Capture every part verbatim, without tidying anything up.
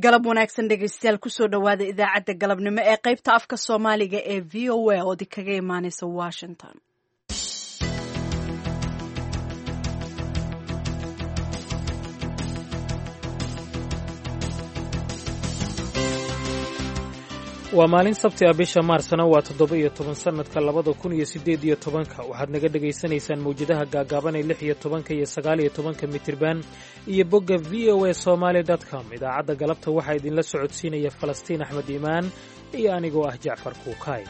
galab wanaagsan dhegaystayaal kusoo dhawaada idaacadda galabnimo ee qaybta afka Soomaaliga ee V O A oo kaga imaanaysa Washington. waa maalin sabti ah bisha maarsna waa toddoba iyo toban sanadka labada kun iyo siddeed iyo tobanka waxaad naga dhagaysanaysaan mawjadaha gaagaaban ee lix iyo tobanka iyo sagaal iyo tobanka mitirban iyo bogga v o a somaly dot com idaacadda galabta waxaa idinla socodsiinaya falastiin axmed iimaan iyo anigoo ah jacfar kuukaay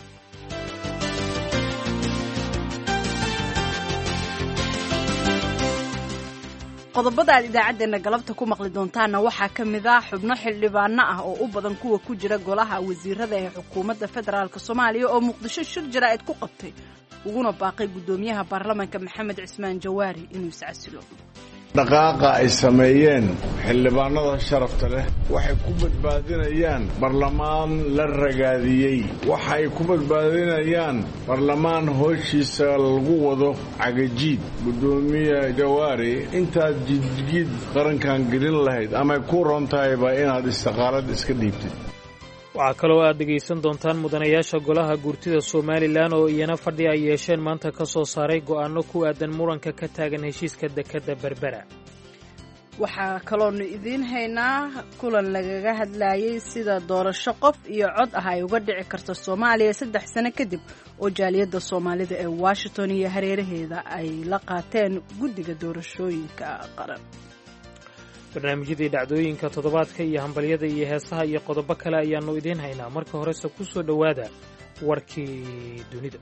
qodobada aad idaacadeena galabta ku maqli doontaana waxaa ka mid ah xubno xildhibaano ah oo u badan kuwa ku jira golaha wasiirada ee xukuumadda federaalk Soomaaliya oo Muqdisho shir jaraa'id ku qabtay uguna baaqay gudoomiyaha baarlamaanka Maxamed Cismaan Jawaari inuu iscasilo. dhaqaaqa ay sameeyeen xildhibaanada sharafta leh waxay ku badbaadinayaan barlamaan la ragaadiyey waxay ku badbaadinayaan barlamaan howshiisa lagu wado cagajiid gudoomiye Jawaari intaad jidgid qarankan gelin lahayd ama ku rontayba inaad istiqaalad iska dhiibtid. waxaa kaloo aad dhegaysan doontaan mudanayaasha golaha guurtida Somaliland oo iyana fadhi ay yeesheen maanta ka soo saaray go'aano ku aadan muranka ka taagan heshiiska dekedda Berbera. waxaa kaloonu idiin haynaa kulan lagaga hadlayay sida doorasho qof iyo cod ah ay uga dhici karto Soomaaliya saddex sano kadib oo jaaliyadda Soomaalida ee Washington iyo hareeraheeda ay la qaateen guddiga doorashooyinka qaran. barnaamijyadii dhacdooyinka toddobaadka iyo hambalyada iyo heesaha iyo qodobo kale ayaannu idiin haynaa marka horese ku soo dhowaada warkii dunida.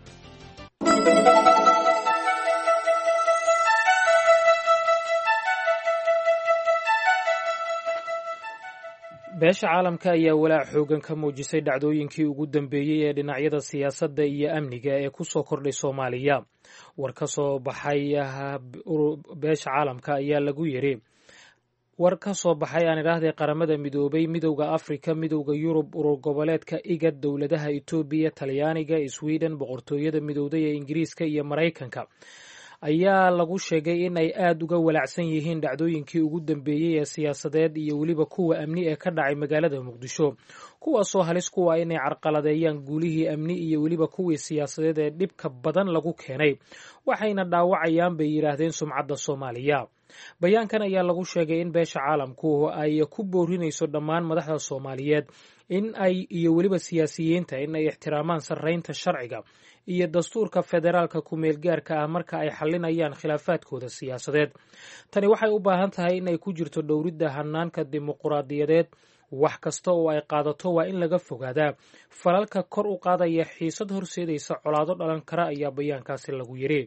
beesha caalamka ayaa walaac xoogan ka muujisay dhacdooyinkii ugu dambeeyey ee dhinacyada siyaasadda iyo amniga ee ku soo kordhay Soomaaliya. war ka soo baxay beesha caalamka ayaa lagu yiri war ka soo baxay aan idhaahdee qaramada midoobay midowda Afrika midowda Yurub urur goboleedka igad dowladaha Itoobiya Talyaaniga Sweden boqortooyada midowday ee Ingiriiska iyo Mareykanka ayaa lagu sheegay in ay aad uga walaacsan yihiin dhacdooyinkii ugu dambeeyey ee siyaasadeed iyo weliba kuwa amni ee ka dhacay magaalada Muqdisho kuwaasoo halis kuwa inay carqaladeeyaan guulihii amni iyo weliba kuwii siyaasadeed ee dhibka badan lagu keenay waxayna dhaawacayaan bay yiraahdeen sumcadda Soomaaliya. bayaankan ayaa lagu sheegay in beesha caalamku ay ku boorinayso dhammaan madaxda Soomaaliyeed in ay iyo weliba siyaasiyiinta in ay ixtiraamaan sarreynta sharciga iyo dastuurka federaalka ku meel gaarka ah marka ay xalinayaan khilaafaadkooda siyaasadeed. tani waxay u baahan tahay in ay ku jirto dhowridda hanaanka dimuqraadiyadeed wax kasta oo ay qaadato waa in laga fogaadaa falalka kor u qaadaya xiisad horseedaysa colaado dhalan kara ayaa bayaankaasi lagu yiri.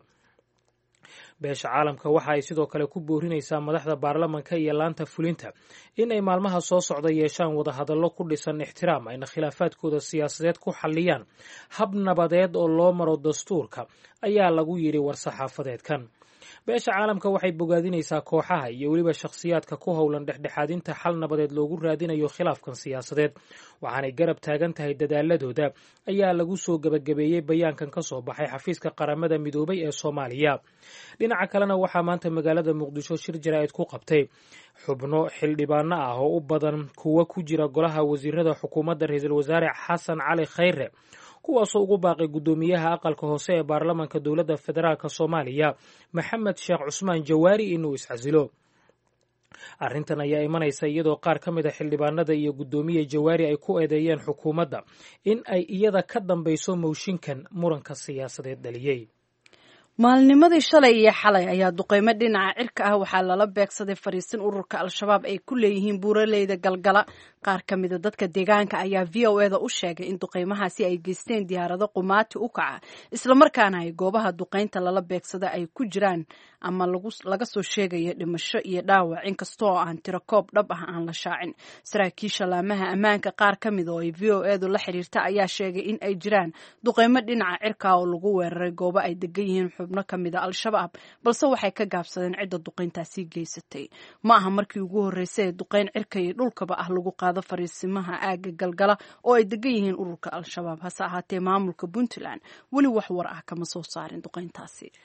beesha caalamka waxa ay sidoo kale ku boorinaysaa madaxda baarlamanka iyo laanta fulinta in ay maalmaha soo socda yeeshaan wadahadallo ku dhisan ixtiraam ayna khilaafaadkooda siyaasadeed ku xalliyaan hab nabadeed oo loo maro dastuurka ayaa lagu yiri war-saxaafadeedkan. beesha caalamka waxay bogaadinaysaa kooxaha iyo weliba shakhsiyaadka ku howlan dhexdhexaadinta xal nabadeed loogu raadinayo khilaafkan siyaasadeed waxaanay garab taagan tahay dadaaladooda ayaa lagu soo gabagabeeyey bayaankan ka soo baxay xafiiska qaramada midoobay ee Soomaaliya. dhinaca kalena waxaa maanta magaalada Muqdisho shir jaraa'id ku qabtay xubno xildhibaano ah oo u badan kuwa ku jira golaha wasiirada xukuumadda ra'iisul wasaare Xasan Cali Khayre kuwaasoo ugu baaqay gudoomiyaha aqalka hoose ee baarlamaanka dowladda federaalk Soomaaliya Maxamed Sheekh Cusmaan Jawaari inuu iscasilo. arrintan ayaa imanaysa iyadoo qaar ka mid a xildhibaanada iyo gudoomiye Jawaari ay ku eedeeyeen xukuumadda in ay iyada ka dambayso mooshinkan muranka siyaasadeed dhaliyey. maalnimadii shalay iyo xalay ayaa duqeymo dhinaca cirka ah waxaa lala beegsaday fariisin ururka Al-Shabaab ay ku leeyihiin buuraleyda Galgala. qaar ka mid a dadka deegaanka ayaa V O A da u sheegay in duqeymahaasi ay geysteen diyaarado qumaati u kaca isla markaana ay goobaha duqeynta lala beegsada ay ku jiraan ama laga soo sheegayo dhimasho iyo dhaawac inkastoo aan tiro koob dhab ah aan la shaacin. saraakiisha laamaha ammaanka qaar ka mid oo ay V O A du la xiriirta ayaa sheegay in ay jiraan duqeymo dhinaca cirka oo lagu weeraray goobo ay degan yihiin xubno ka mid a Al-Shabaab balse waxay ka gaabsadeen cidda duqeyntaasi geysatay. ma aha markii ugu horeysay duqeyn cirka iyo dhulkaba ah lagu qaado fariisimaha aaga Galgala oo ay degan yihiin ururka Al-Shabaab hase ahaatee maamulka Puntland weli wax war ah kama soo saarin duqeyntaasi.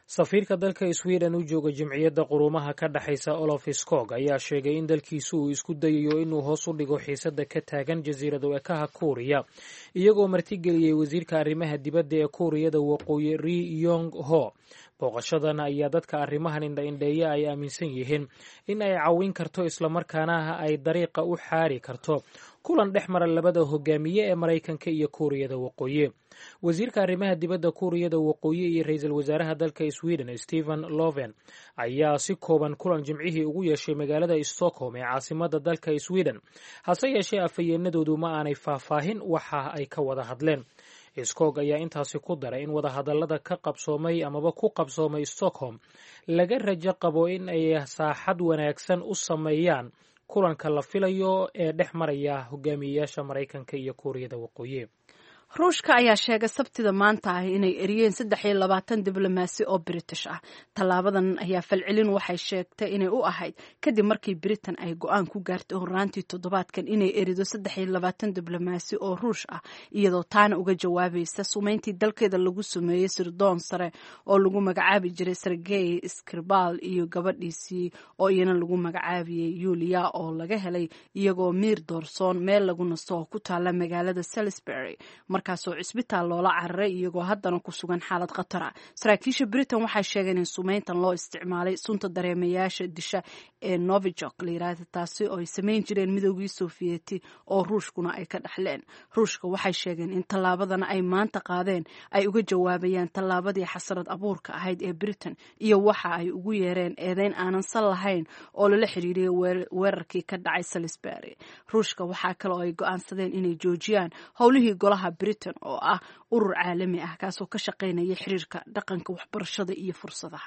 safiirka dalka sweden u jooga jimciyadda quruumaha ka dhexaysa olof skog ayaa sheegay in dalkiisu uu isku dayayo inuu hoos u dhigo xiisadda ka taagan jasiirada ekaha kuuriya iyagoo martigeliyey wasiirka arrimaha dibadda ee kuuriyada waqooyi ri yong ho booqashadan ayaa dadka arrimahan indha-indheeya ay aaminsan yihiin in ay cawin karto islamarkaana ay dariiqa u xaari karto kulan dhex mara labada hogaamiye ee maraykanka iyo kuuriyada waqooyi wasiirka arrimaha dibadda kuuriyada waqooyi iyo ra-iisul wasaaraha dalka sweden stephen loven ayaa si kooban kulan jimcihii ugu yeeshay magaalada stockholm ee caasimada dalka sweden hase yeeshee afhayeenadoodu ma aanay faahfaahin waxa ay ka wada hadleen skog ayaa intaasi ku daray in wadahadallada ka qabsoomay amaba ku qabsoomay stockholm laga rajo qabo in ay saaxad wanaagsan u sameeyaan kulanka la filayo ee dhex maraya hogaamiyeyaasha maraykanka iyo kuuriyada waqooyi ruushka ayaa sheegay sabtida maanta ah inay eriyeen saddex iyo labaatan diblomaasi oo british ah tallaabadan ayaa falcelin waxay sheegtay inay u ahayd kadib markii britain ay go-aan ku gaartay horraantii toddobaadkan inay erido saddex iyo labaatan diblomaasi oo ruush ah iyadoo taana uga jawaabaysa sumeyntii dalkeeda lagu sameeyey sirdoon sare oo lagu magacaabi jiray sergey skripal iyo gabadhiisii oo iyana lagu magacaabiyey yulia oo laga helay iyagoo miir doorsoon meel lagu nasto oo ku taala magaalada salisbury markaasoo cisbitaal loola cararay iyagoo haddana ku sugan xaalad khatar ah saraakiisha britain waxay sheegeen in sumeyntan loo isticmaalay sunta dareemayaasha disha ee novijok la yiraahdo taasi oo ay samayn jireen midoogii sofiyeeti oo ruushkuna ay ka dhaxleen ruushka waxay sheegeen in tallaabadana ay maanta qaadeen ay uga jawaabayaan tallaabadii xasarad abuurka ahayd ee britain iyo waxa ay ugu yeereen eedeyn aanan sal lahayn oo lala xiriiriyay weerarkii ka dhacay salisbury ruushka waxaa kale oo ay go-aansadeen inay joojiyaan howlihii golaha britain oo ah urur caalami ah kaasoo ka shaqaynaya xiriirka dhaqanka waxbarashada iyo fursadaha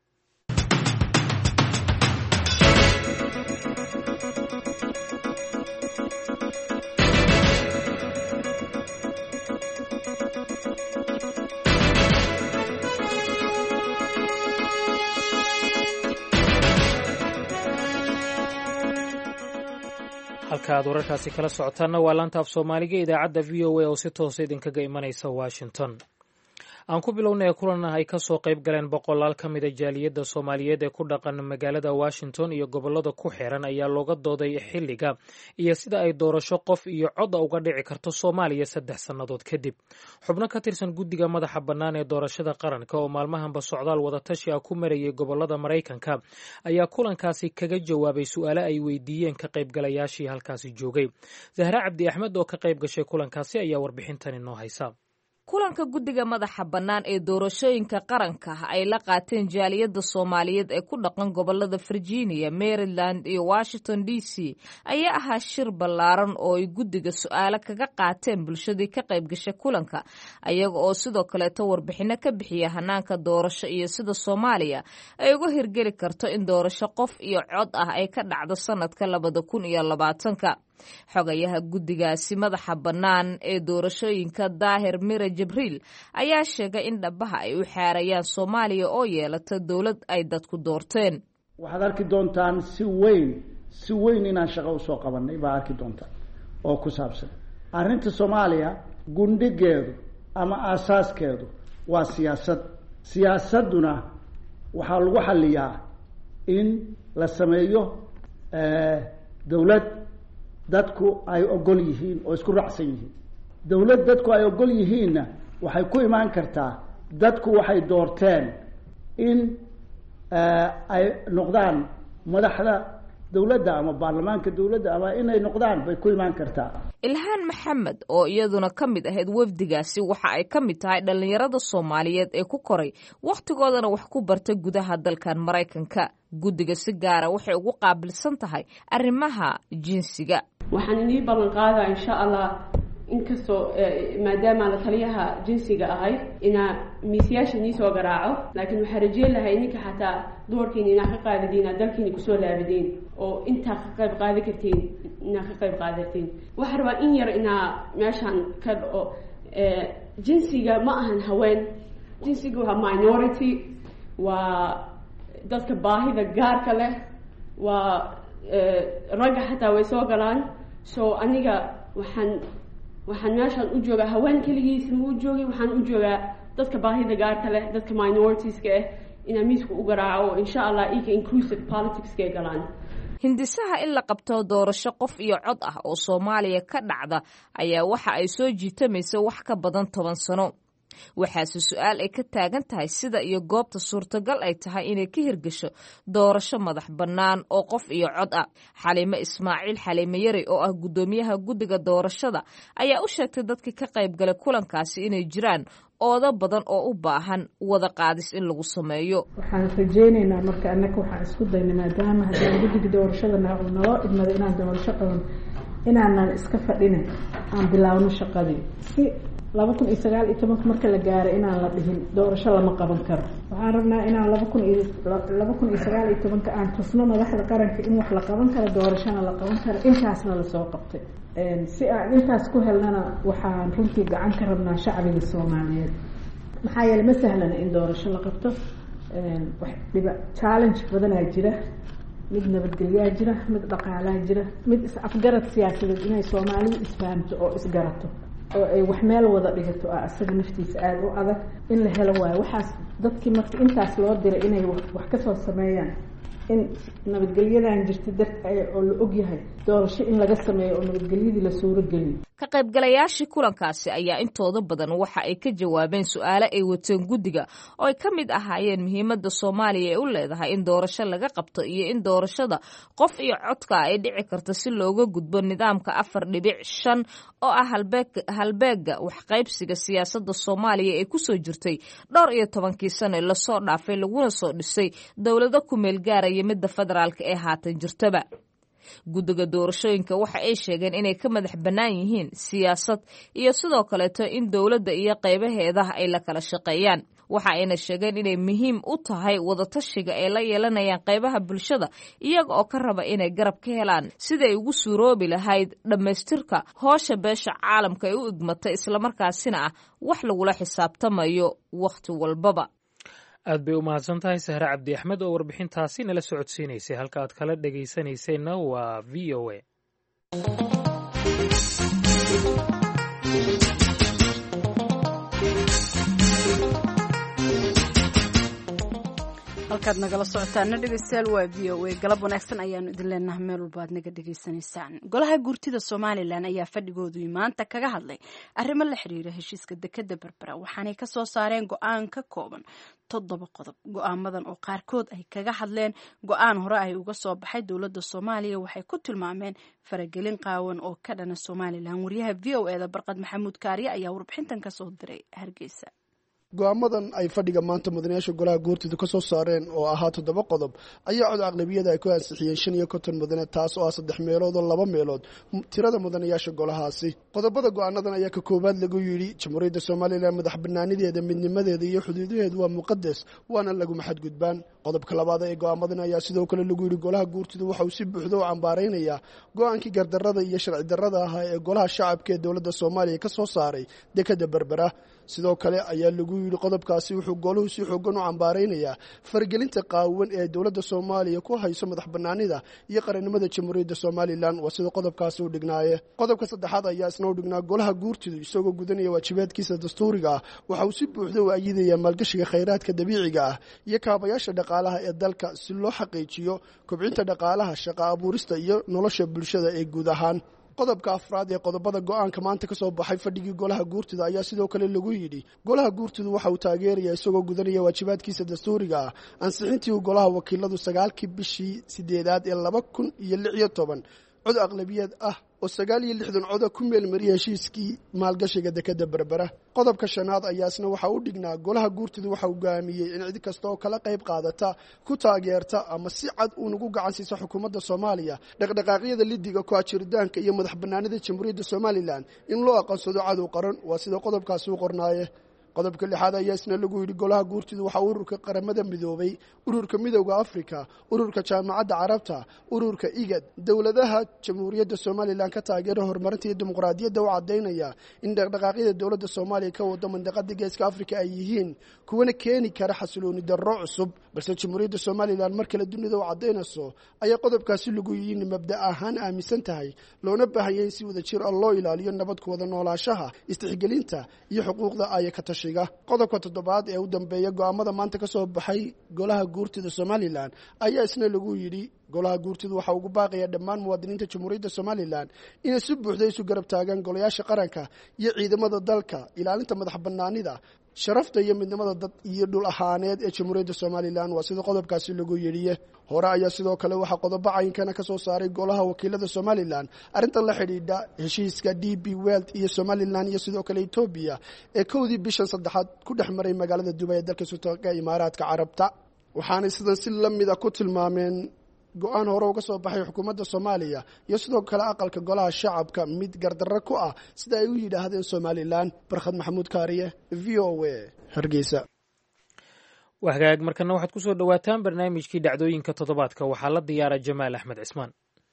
halka aad wararkaasi kala socotaanna waa laanta af soomaaliga idaacadda v o a oo si toosa idinkaga imanaysa washington aan ku bilownay kulan ay ka soo qayb galeen boqolaal ka mida jaaliyadda soomaaliyeed ee ku dhaqan magaalada washington iyo gobollada ku xiran ayaa looga dooday xilliga iyo sida ay doorasho qof iyo cod uga dhici karto soomaaliya saddex sannadood kadib xubno ka tirsan guddiga madaxa bannaan ee doorashada qaranka oo maalmahanba socdaal wadatashi ah ku marayay gobollada maraykanka ayaa kulankaasi kaga jawaabay su-aale ay weydiiyeen ka qaybgalayaashii halkaasi joogay zahra cabdi axmed oo ka qayb gashay kulankaasi ayaa warbixintan inoo haysa kulanka guddiga madaxa bannaan ee doorashooyinka qaranka ay la qaateen jaaliyadda soomaaliyeed ee ku dhaqan gobollada virginia maryland iyo washington d c ayaa ahaa shir ballaaran oo ay guddiga su-aalo kaga qaateen bulshadii ka qayb gashay kulanka ayaga oo sidoo kaleeto warbixinno ka bixiya hanaanka doorasho iyo sida soomaaliya ay uga hirgeli karto in doorasho qof iyo cod ah ay ka dhacdo sanadka labada kun iyo labaatanka xogayaha guddigaasi madaxa bannaan ee doorashooyinka daahir mire jibriil ayaa sheegay in dhabaha ay u xaarayaan soomaaliya oo yeelata dowlad ay dadku doorteen waxaad arki doontaan si weyn si weyn inaan shaqo usoo qabanay baa arki doontaan oo ku saabsan arrinta soomaaliya gundhigeedu ama aasaaskeedu waa siyaasad siyaasadduna waxaa lagu xaliyaa in la sameeyo dowlad dadku ay ogol yihiin oo isku raacsan yihiin dowlad dadku ay ogol yihiinna waxay ku imaan kartaa dadku waxay doorteen in ay noqdaan madaxda dowladda ama baarlamaanka dowladda ama inay noqdaan bay ku imaan kartaa ilhaan maxamed oo iyaduna ka mid ahayd wafdigaasi waxa ay ka mid tahay dhallinyarada soomaaliyeed ee ku koray wakhtigoodana wax ku barta gudaha dalkan maraykanka guddiga si gaara waxay ugu qaabilsan tahay arrimaha jinsiga waxaan inii ballan qaadaa insha allah inkastoo maadaama la taliyaha jinsiga ahay inaa miisyaasha nii soo garaaco laakiin waxaa rajeyn lahay ninka xataa dumarkiina inaa ka qaadadiin aa dalkiina kusoo laabadiin oo intaa ka qayb qaadi kartiin inaa ka qayb qaadatiin waxaa rabaa in yar inaa meeshaan ka dhaco jinsiga ma ahan haween jinsiga waa minority waa dadka baahida gaarka leh waa ragga xataa way soo galaan so aniga waxaan waxaan meeshaan u joogaa haween keligiis ma u joogin waxaan u joogaa dadka baahida gaarka leh dadka minoritiska ah inaan miiska u garaaco insha allah ika inclusive politicskay galaan. hindisaha in la qabto doorasho qof iyo cod ah oo Soomaaliya ka dhacda ayaa waxa ay soo jiitamaysa wax ka badan toban sano. waxaase su-aal ay ka taagan tahay sida iyo goobta suurtagal ay tahay inay ka hirgasho doorasho madax bannaan oo qof iyo cod ah. Xaliime Ismaaciil Xaliime Yari oo ah guddoomiyaha guddiga doorashada ayaa u sheegtay dadkii ka qayb galay kulankaasi inay jiraan oodo badan oo u baahan wada qaadis in lagu sameeyo. waxaan rajaynaynaa marka annaka waxaan isku daynay maadaama haddaan guddiga doorashada naloo idmaday inaan doorasho qaban inaanan iska fadhinin aan bilaawno shaqadii si laba kun iyo sagaal iyo tobanka marka la gaaro inaan la dhihin doorasho lama qaban karo. waxaan rabnaa inaan laba kun iyo laba kun iyo sagaal iyo tobanka aan tusno madaxda qaranka in wax la qaban karo doorashona la qaban karo intaasna lasoo qabtay. si aan intaas ku helnana waxaan runtii gacan ka rabnaa shacbiga Soomaaliyeed maxaa yeelay ma sahlana in doorasho la qabto. wax dhiba challenge badanaa jira, mid nabadgelyaa jira, mid dhaqaalaa jira, mid is-afgarad siyaasadeed inay Soomaalidu isfahamto oo isgarato oo ay wax meel wada dhigato ah asaga naftiisa aad u adag in la helo waayo. waxaas dadkii marka intaas loo diray inay wax ka soo sameeyaan in nabadgelyadan jirta dar oo la og yahay doorasho in laga sameeyo oo nabadgelyadii la suuro geliyo. ka qaybgalayaashii kulankaasi ayaa intooda badan waxa ay ka jawaabeen su-aalo ay wateen guddiga oo ay ka mid ahaayeen muhiimadda Soomaaliya ee u leedahay in doorasho laga qabto iyo in doorashada qof iyo codka ay dhici karto si looga gudbo nidaamka afar dhibic shan oo ah halbeeg halbeega wax qaybsiga siyaasadda Soomaaliya ee ku soo jirtay dhowr iyo tobankii sano la soo dhaafay laguna soo dhisay dawlado ku meel gaaraya midda federaalka ee haatan jirtaba. guddiga doorashooyinka waxa ay sheegeen inay ka madax bannaan yihiin siyaasad iyo sidoo kaleeto in dowladda iyo qaybaheeda ay la kala shaqeeyaan. waxa ayna sheegeen inay muhiim u tahay wadatashiga ay la yeelanayaan qaybaha bulshada iyaga oo ka raba inay garab ka helaan sida ay ugu suuroobi lahayd dhammaystirka hoosha beesha caalamka ay u igmatay islamarkaasina ah wax lagula xisaabtamayo wakhti walbaba. aad bay u mahadsan tahay Sahre Cabdi Axmed oo warbixintaasi nala socodsiinaysay. halka aad kala dhagaysanaysayna waa V O A. halkaad nagala socotaana dhegeystayaal waa V O A. galab wanaagsan ayaanu idin leenahay meel walba aad naga dhegaysanaysaan. golaha guurtida Somaliland ayaa fadhigoodu maanta kaga hadlay arrimo la xiriira heshiiska dekada Berbera waxaanay ka soo saareen go'aan ka kooban toddoba qodob. go'aamadan oo qaarkood ay kaga hadleen go'aan hore ay uga soo baxay dowladda Soomaaliya waxay ku tilmaameen faragelin qaawan oo ka dhana Somaliland. wariyaha V O A da Barqad Maxamuud Kaariye ayaa warbixintan ka soo diray Hargeysa. go'aamadan ay fadhiga maanta mudanayaasha golaha guurtida ka soo saareen oo ahaa toddoba qodob ayaa cod aqlabiyada ay ku ansixiyeen shan iyo konton mudane taas oo ah saddex meelood oo laba meelood tirada mudanayaasha golahaasi. qodobada go'aanadan ayaa ka koowaad lagu yidhi jamhuuriyadda Soomaaliland madax bannaanideeda midnimadeeda iyo xuduudaheedu waa muqadas waana lagu maxadgudbaan. qodobka labaad ee go'aamadan ayaa sidoo kale lagu yidhi golaha guurtida waxa uu si buuxda u cambaaraynayaa go'aankii gardarrada iyo sharci darrada ahaa ee golaha shacabka ee dowladda Soomaaliya ka soo saaray dekada Berbera. sidoo kale ayaa lagu yidhi qodobkaasi wuxuu goluhu si xoogan u cambaaraynayaa fargelinta qaawan ee dowladda Soomaaliya ku hayso madax bannaanida iyo qarannimada jamhuuriyadda Somaliland waa sida qodobkaasi u dhignaaye. qodobka saddexaad ayaa isna u dhignaa golaha guurtidu isagoo gudanaya waajibaadkiisa dastuuriga ah waxa uu si buuxda u ayidayaa maalgashiga khayraadka dabiiciga ah iyo kaabayaasha dhaqaalaha ee dalka si loo xaqiijiyo kobcinta dhaqaalaha, shaqo abuurista iyo nolosha bulshada ee guud ahaan. qodobka afraad ee qodobada go'aanka maanta ka soo baxay fadhigii golaha guurtida ayaa sidoo kale lagu yidhi golaha guurtidu waxa uu taageerayaa isagoo gudanaya waajibaadkiisa dastuuriga ah ansixintii uu golaha wakiiladu sagaalkii bishii sideedaad ee laba kun iyo lix iyo toban cod aqlabiyad ah oo sagaal iyo lixdan coda ku meelmariyay heshiiskii maalgashiga dekada Berbera. qodobka shanaad ayaa isna waxa uu dhignaa golaha guurtidu waxa uu go'aamiyey in cid kasta oo kala qayb qaadata ku taageerta ama si cad uu ugu gacan siiso xukuumadda Soomaaliya dhaqdhaqaaqyada lidiga ku ajiritaanka iyo madax bannaanida jamhuuriyadda Somaliland in loo aqoonsado cadow qaran waa sida qodobkaasi u qornaaye. qodobka lixaad ayaa isna lagu yidhi golaha guurtidu waxa ururka qaramada midoobay, ururka midowda Afrika, ururka jaamacadda carabta, ururka igad, dowladaha jamhuuriyadda Somaliland ka taageera horumarinta iyo dimuqraadiyadda u cadaynaya in dhaqdhaqaaqyada dowladda Soomaaliya ka wada mandaqada Geeska Afrika ay yihiin kuwana keeni kara xasilooni darro cusub balse jamhuuriyadda Somaliland mar kale dunida u cadaynayso ayaa qodobkaasi lagu yidhi mabda ahaan aaminsan tahay loona baahayay si wada jir ah loo ilaaliyo nabad ku wada noolaanshaha, istixgelinta iyo xuquuqda ay ka tashan wadatashiga. qodobka toddobaad ee u dambeeya go'aamada maanta ka soo baxay golaha guurtida Somaliland ayaa isna lagu yidhi golaha guurtidu waxa ugu baaqaya dhammaan muwaadiniinta jamhuuriyadda Somaliland inay si buuxda isu garab taagaan golayaasha qaranka iyo ciidamada dalka ilaalinta madax bannaanida sharafta iyo midnimada dad iyo dhul ahaaneed ee jamhuuriyadda Somaliland. waa sida qodobkaasi lagu yidhi. hore ayaa sidoo kale waxa qodobo cayinkana ka soo saaray golaha wakiilada Somaliland arrintan la xidhiidha heshiiska D B World iyo Somaliland iyo sidoo kale Ethiopia ee kowdii bishan saddexaad ku dhex maray magaalada Dubai ee dalka Sultanka Imaaraadka Carabta. waxaana sidan si la mid ah ku tilmaameen go'aan hore uga soo baxay xukuumadda Soomaaliya iyo sidoo kale aqalka golaha shacabka mid gardarro ku ah sida ay u yidhaahdeen Somaliland. Barkhad Maxamuud Kaariye, V O A, Hargeysa. wahagaag markana waxaad ku soo dhawaataan barnaamijkii dhacdooyinka toddobaadka waxaa la diyaara Jamaal Axmed Cismaan.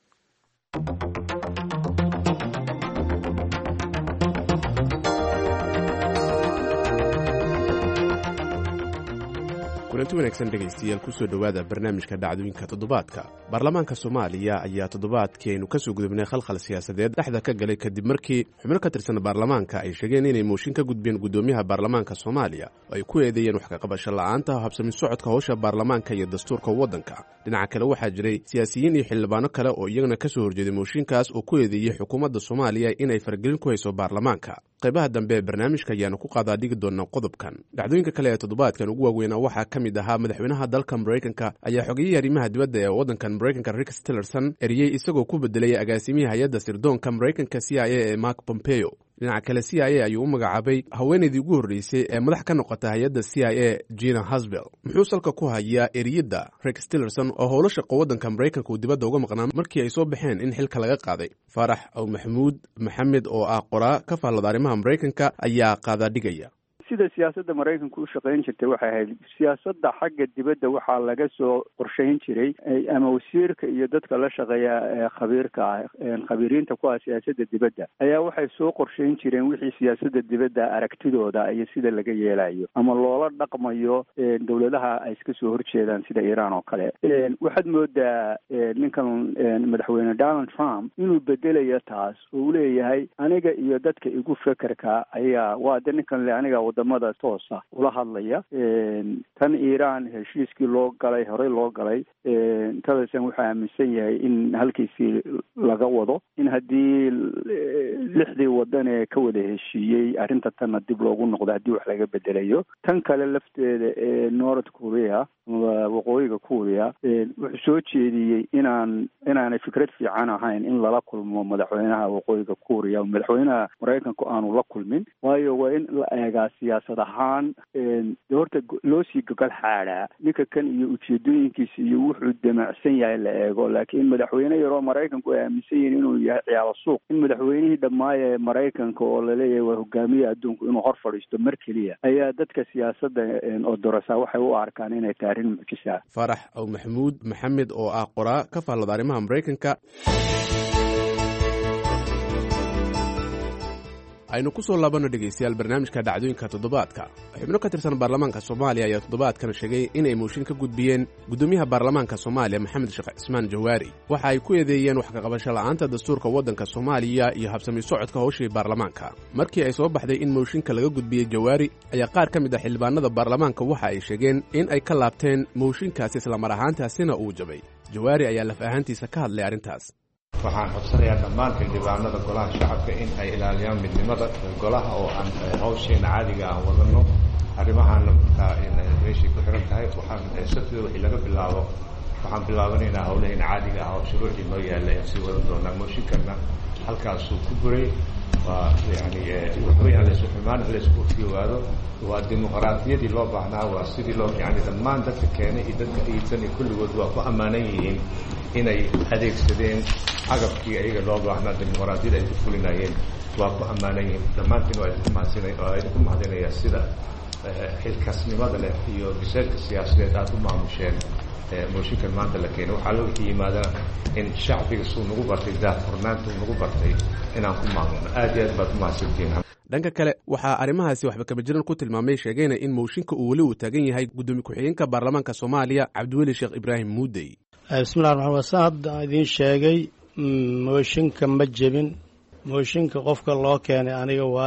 kulanti wanaagsan dhegaystayaal kusoo dhowaada barnaamijka dhacdooyinka toddobaadka. baarlamaanka Soomaaliya ayaa toddobaadkii aynu ka soo gudubnay khalkhal siyaasadeed dhexda ka galay kadib markii xubno ka tirsan baarlamaanka ay sheegeen inay mooshin ka gudbeen guddoomiyaha baarlamaanka Soomaaliya oo ay ku eedeeyeen wax ka qabasho la'aanta habsami socodka howsha baarlamaanka iyo dastuurka waddanka. dhinaca kale waxaa jiray siyaasiyiin iyo xildhibaano kale oo iyagana ka soo horjeeday mooshinkaas oo ku eedeeyey xukuumadda Soomaaliya inay faragelin ku hayso baarlamaanka. qaybaha dambe ee barnaamijka ayaanu ku qaadaa dhigi doonaa qodobkan. dhacdooyinka kale ee toddobaadkan ugu waaweynaa waxaa ka mid ahaa madaxweynaha dalka Mareykanka ayaa xogiyey arrimaha dibadda ee waddankan Mareykanka Rex Tillerson eriyey isagoo ku bedelay agaasimihi hay'adda sirdoonka Mareykanka C I A ee Mark Pompeo. dhinaca kale C I A ayuu u magacaabay haweenaydii ugu horreysay ee madax ka noqota hay'adda C I A Gina Haspel. muxuu salka ku hayaa eriyadda Rex Tillerson oo howlo shaqo waddanka Mareykanka uu dibadda uga maqnaa markii ay soo baxeen in xilka laga qaaday? Faarax Aw Maxamuud Maxamed oo ah qoraa ka faallada arrimaha Mareykanka ayaa qaadaa dhigaya. sida siyaasadda Mareykanku u shaqayn jirtay waxay ahayd siyaasadda xagga dibadda waxaa laga soo qorshayn jiray ama wasiirka iyo dadka la shaqeeya ee khabiirka ah khabiiriinta ku ah siyaasadda dibadda ayaa waxay soo qorshayn jireen wixii siyaasadda dibadda aragtidooda iyo sida laga yeelayo ama loola dhaqmayo dowladaha ay iska soo horjeedaan sida Iran oo kale. waxaad moodaa ninkan madaxweyne Donald Trump inuu bedelayo taas oo uu leeyahay aniga iyo dadka igu fekerka ayaa waa ninkan le aniga wadamada toosa ula hadlaya. tan Iran heshiiskii loo galay horey loo galay intaasan waxaa aaminsan yahay in halkiisii laga wado in haddii lixdii wadan ee ka wada heshiiyey arrinta tanna dib loogu noqdo haddii wax laga bedelayo. tan kale lafteeda ee North Korea waqooyiga Korea wuxuu soo jeediyey inaan inaanay fikrad fiican ahayn in lala kulmo madaxweynaha waqooyiga Korea madaxweynaha Mareykanku aanu la kulmin waayo waa in la eegaa siyaasad ahaan horta loo sii gogal xaaraa ninka kan iyo ujeedooyinkiisa iyo wuxuu damacsan yahay la eego. laakiin madaxweyne yaroo Mareykanku ay aaminsan yihiin inuu yahay ciyaalo suuq in madaxweynihii dhammaaya ee Mareykanka oo la leeyahay waa hogaamiye adduunku inuu hor fadhiisto mar keliya ayaa dadka siyaasadda oo dorasa waxay u arkaan inay tahay arrin mucjisa. Faarax Aw Maxamuud Maxamed oo ah qoraa ka faallada arrimaha Mareykanka. aynu ku soo laabano dhegaystayaal barnaamijka dhacdooyinka toddobaadka. xubno ka tirsan baarlamaanka Soomaaliya ayaa toddobaadkan sheegay inay mooshin ka gudbiyeen guddoomiyaha baarlamaanka Soomaaliya Maxamed Sheekh Cismaan Jawaari. waxa ay ku eedeeyeen wax ka qabasho la'aanta dastuurka waddanka Soomaaliya iyo habsami socodka howshii baarlamaanka. markii ay soo baxday in mooshinka laga gudbiyey Jawaari ayaa qaar ka mid ah xildhibaanada baarlamaanka waxa ay sheegeen in ay ka laabteen mooshinkaasi isla mar ahaantaasina uu jabay. Jawaari ayaa laf ahaantiisa ka hadlay arrintaas. waxaan codsanayaa dhammaan xildhibaanada golaha shacabka in ay ilaaliyaan midnimada golaha oo aan hawsheena caadiga ah wadano. arrimahaana markaa meeshay ku xiran tahay waxaan sabtida wixii laga bilaabo waxaan bilaabanaynaa howlaheena caadiga ah oo shuruucii noo yaalla aan sii wadan doonaa. mooshinkanna halkaasuu ku buray. waa yani waxweyaan laysu xumaan laysku fiwaado waa dimuqraadiyadii loo baahnaa waa sidii loo yani dhammaan dadka keenay iyo dadka iidsan iyo kulligood waa ku ammaanan yihiin inay adeegsadeen cagabkii ayaga loo baahnaa dimuqraadiyada ay ku fulinayeen waa ku ammaanan yihiin. dhammaantiin waa idinku mahadsinay waa idinku mahadinayaa sida xilkasnimada leh iyo biseelka siyaasadeed aad u maamusheen mooshinkan maanta la keenay. waxaa loo yimaadana in shacbiga suu nagu bartay daahfurnaanta uu nagu bartay inaan ku maamulno. aad iyo aad baad ku mahadsantihiin. dhanka kale waxaa arrimahaasi waxba kama jiran ku tilmaamay sheegayna in mooshinka uu weli uu taagan yahay guddoomiye ku-xigeenka baarlamaanka Soomaaliya Cabdiweli Sheekh Ibraahim Muudey. bismillahi raxmaani raxiim. hadda idiin sheegay mooshinka ma jebin. mooshinka qofka loo keenay aniga waaye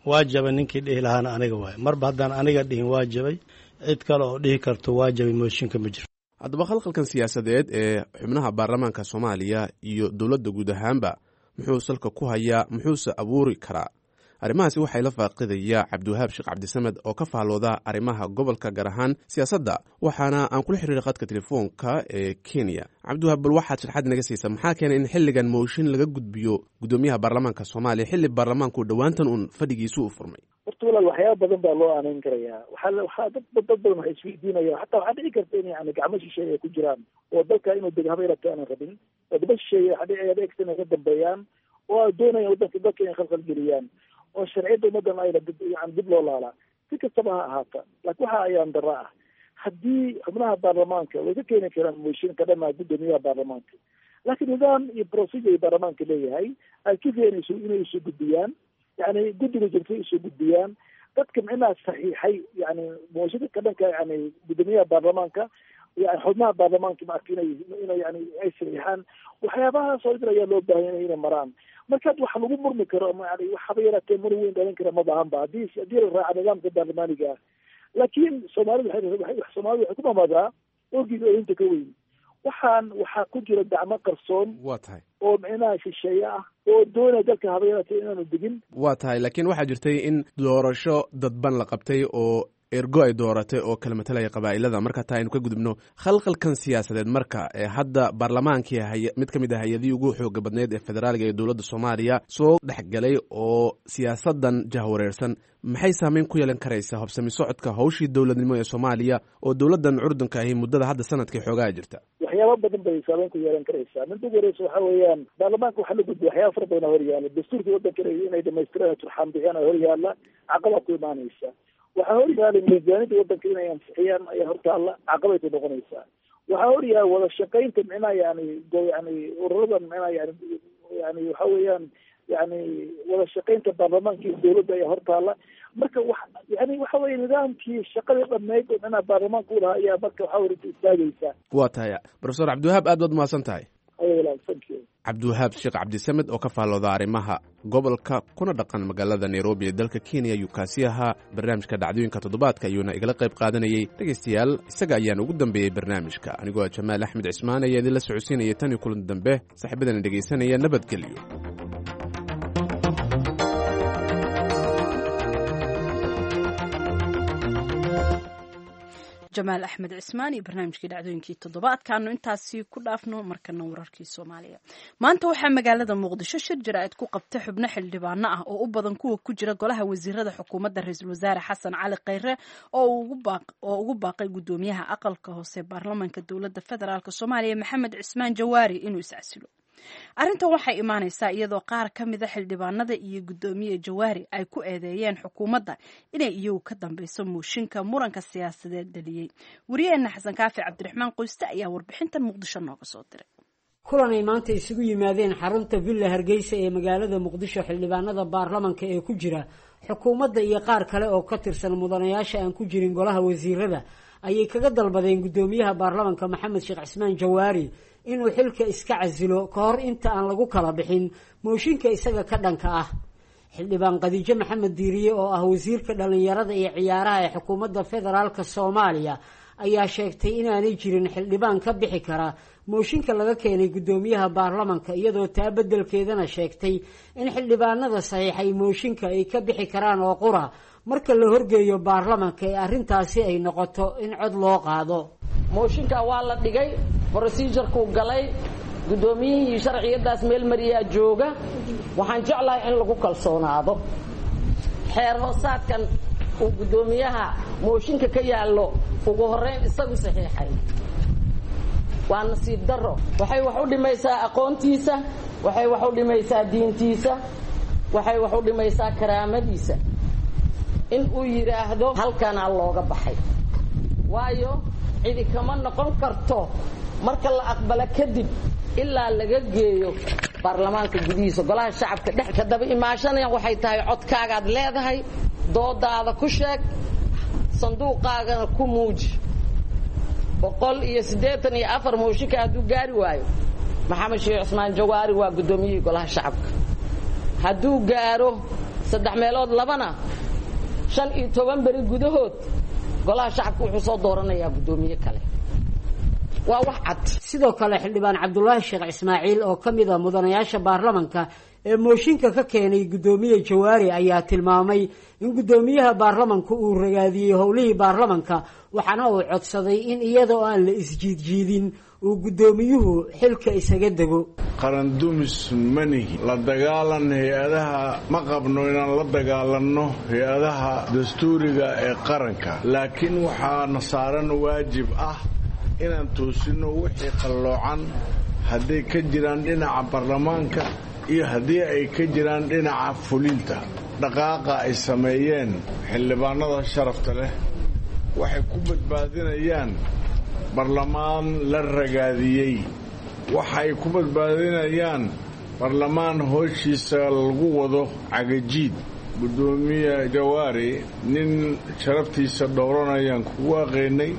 waa jabay ninkii dhihi lahaana aniga waay marba haddaan aniga dhihin waa jabay cid kale oo dhihi karto waa jabay mooshinka ma jiro haddaba khalkhalkan siyaasadeed ee xubnaha baarlamaanka soomaaliya iyo dowladda guud ahaanba muxuu salka ku hayaa muxuuse abuuri karaa arrimahaasi waxay la faaqidayaa cabdiwahaab sheekh cabdisamed oo ka faallooda arrimaha gobolka gaar ahaan siyaasadda waxaana aan kula xiriiray khadka telefoonka ee kenya cabdiwahaab bal waxaad sharxaad inaga siisaa maxaa keenay in xilligan mooshin laga gudbiyo guddoomiyaha baarlamaanka soomaaliya xilli baarlamaanku dhowaantan uun fadhigiisu u furmay horta walaal waxyaaba badan baa loo aanayn karayaa waxaa waxaa dad dad badan waxay isweydiinayaan xataa waxaa dhici karta in yani gacmo shisheeye ay ku jiraan oo dalka inuu deg habeyrata aanan rabin wadamo shisheeye waxaa dhici adeegta inay ka dambeeyaan oo ay doonayaan wadanka dalka inay khalkhal geliyaan oo sharciyadda ummadan ayna yani dib loo laalaa si kastaba ha ahaata laakiin waxa ayaan dara ah haddii xubnaha baarlamaanka way ka keeni karaan mooshin ka dhamaa guddoomiyaha baarlamaanka laakiin nidaam iyo procedure ay baarlamaanka leeyahay ay ka keenayso inay isu gudbiyaan yani guddiga jirta isu gudbiyaan dadka micnaha saxiixay yani mooshinka ka dhanka yani guddoomiyaha baarlamaanka yani xubnaha baarlamaanka maarka inay inay yani ay saxiixaan waxyaabahaas oo idin ayaa loo baahan inay maraan markaad wax lagu murmi karo yani waxaba yaraatee mari weyn dhalin kara ma bahanba hadii hadii la raaca nidaamka baarlamaaniga ah laakiin soomaalida waay soomaalida waxay ku mamaadaa orgiga ooyinta ka weyn waxaan waxaa ku jira gacmo qarsoon waa tahay oo micnaha shisheeye ah oo doonaya dalka haba yaraatee inaanu degin waa tahay laakiin waxaa jirtay in doorasho dadban la qabtay oo ergo ay dooratay oo kala matalaya qabaa'ilada marka taa aynu ka gudubno khalkhalkan siyaasadeed marka ee hadda baarlamaankii hay mid ka mid ah hay-adihii ugu xooga badneyd ee federaaliga ee dowladda soomaaliya soo dhexgalay oo siyaasadan jahwareersan maxay saameyn ku yeelan karaysaa hobsami socodka hawshii dowladnimo ee soomaaliya oo dowladdan curdunka ahi muddada hadda sanadkii xoogaa jirta waxyaaba badan bay saameyn ku yeelan karaysaa midda ugu horeysa waxa weeyaan baarlamaanka waxaa la gudbiya waxyaaba fara badan aa horyaala dastuurkii waddanka inay dhamaystiraan turxaan bixiyaan aa horyaala caqabaa ku imaanaysa waxaa horyaalay miisaanida waddanka inay ansixiyaan ayaa hortaalla caqabay ku noqonaysaa waxaa horyaala wada shaqaynta micnaha yani yani ururadan micnaha yani yani waxa weeyaan yani wada shaqaynta baarlamaanka iyo dowladda ayaa hortaalla marka wa yani waxa weye nidaamkii shaqadii dhammayd oo micnaha baarlamaanka u lahaa ayaa marka waxa weye istaagaysaa waa tahay professor cabdiwahaab aad baad mahadsan tahay cabdiwahaab sheekh cabdisamed oo ka faallooda arrimaha gobolka kuna dhaqan magaalada nairobi ee dalka kenya ayuu kaasi ahaa barnaamijka dhacdooyinka toddobaadka ayuuna igala qayb qaadanayey dhegaystayaal isaga ayaan ugu dambeeyey barnaamijka anigoo jamaal axmed cismaan ayaa idinla socodsiinaya tan iyo kulan dambe saaxiibadana dhegaysanaya nabadgelyo jamaal axmed cismaan iyo barnaamijkii dhacdooyinkii toddobaadkaanu intaasi ku dhaafno markana wararkii soomaaliya maanta waxaa magaalada muqdisho shir jaraa'id ku qabtay xubno xildhibaano ah oo u badan kuwa ku jira golaha wasiirada xukuumadda ra-iisul wasaare xasan cali khayre oo ugu baaqay guddoomiyaha aqalka hoose baarlamaanka dowladda federaalk soomaaliya maxamed cismaan jawaari inuu iscasilo arrintan waxay imaanaysaa iyadoo qaar ka mida xildhibaanada iyo guddoomiye jawaari ay ku eedeeyeen xukuumadda inay iyagu ka dambeyso mooshinka muranka siyaasadeed dhaliyey wariyaheena xasan kaafi cabdiraxmaan qoyste ayaa warbixintan muqdisho nooga soo diray kulan ay maanta isugu yimaadeen xarunta villa hargeysa ee magaalada muqdisho xildhibaanada baarlamanka ee ku jira xukuumadda iyo qaar kale oo ka tirsan mudanayaasha aan ku jirin golaha wasiirada ayay kaga dalbadeen guddoomiyaha baarlamanka maxamed sheekh cismaan jawaari inuu xilka iska casilo ka hor inta aan lagu kala bixin mooshinka isaga ka dhanka ah xildhibaan khadiijo maxamed diiriye oo ah wasiirka dhallinyarada iyo ciyaaraha ee xukuumadda federaalka soomaaliya ayaa sheegtay inaanay jirin xildhibaan ka bixi kara mooshinka laga keenay guddoomiyaha baarlamanka iyadoo taa beddelkeedana sheegtay in xildhibaanada saxiixay mooshinka ay ka bixi karaan oo qura marka la horgeeyo baarlamanka ee arrintaasi ay noqoto in cod loo qaado mooshinka waa la dhigay procedurkuu galay guddoomiyihii sharciyadaas meel mariyaa jooga waxaan jeclahay in lagu kalsoonaado xeer hoosaadkan uu guddoomiyaha mooshinka ka yaallo ugu horreyn isagu saxiixay waa nasiib darro waxay wax u dhimaysaa aqoontiisa waxay wax u dhimaysaa diintiisa waxay wax u dhimaysaa karaamadiisa in uu yidhaahdo halkanaa looga baxay waayo cidi kama noqon karto marka la aqbalo kadib ilaa laga geeyo baarlamaanka gudihiisa golaha shacabka dhex ka daba imaashanaya waxay tahay codkaagaad leedahay doodaada ku sheeg sanduuqaagana ku muuji boqol iyo siddeetan iyo afar mooshinka hadduu gaari waayo maxamed sheekh cismaan jawaari waa guddoomiyihii golaha shacabka hadduu gaaro saddex meelood labana shan iyo toban beri gudahood golaha shacabka wuxuu soo dooranayaa guddoomiye kale waa wax cad. sidoo kale xildhibaan cabdulaahi sheekh ismaaciil oo ka mid a mudanayaasha baarlamanka ee mooshinka ka keenay guddoomiye jawaari ayaa tilmaamay in guddoomiyaha baarlamanka uu ragaadiyey howlihii baarlamanka waxaana uu codsaday in iyadoo aan la isjiidjiidin uu guddoomiyuhu xilka isaga dego. qarandumis manihi la dagaalan hay-adaha ma qabno inaan la dagaalanno hay-adaha dastuuriga ee qaranka, laakiin waxaana saaran waajib ah inaan toosinno wixii qalloocan hadday ka jiraan dhinaca baarlamaanka iyo haddii ay ka jiraan dhinaca fulinta. dhaqaaqa ay sameeyeen xildhibaanada sharafta leh waxay ku badbaadinayaan barlamaan la ragaadiyey, waxay ku badbaadinayaan barlamaan hooshiisa lagu wado cagajiid. guddoomiye jawaari nin sharaftiisa dhowranayaan kugu aqaynay,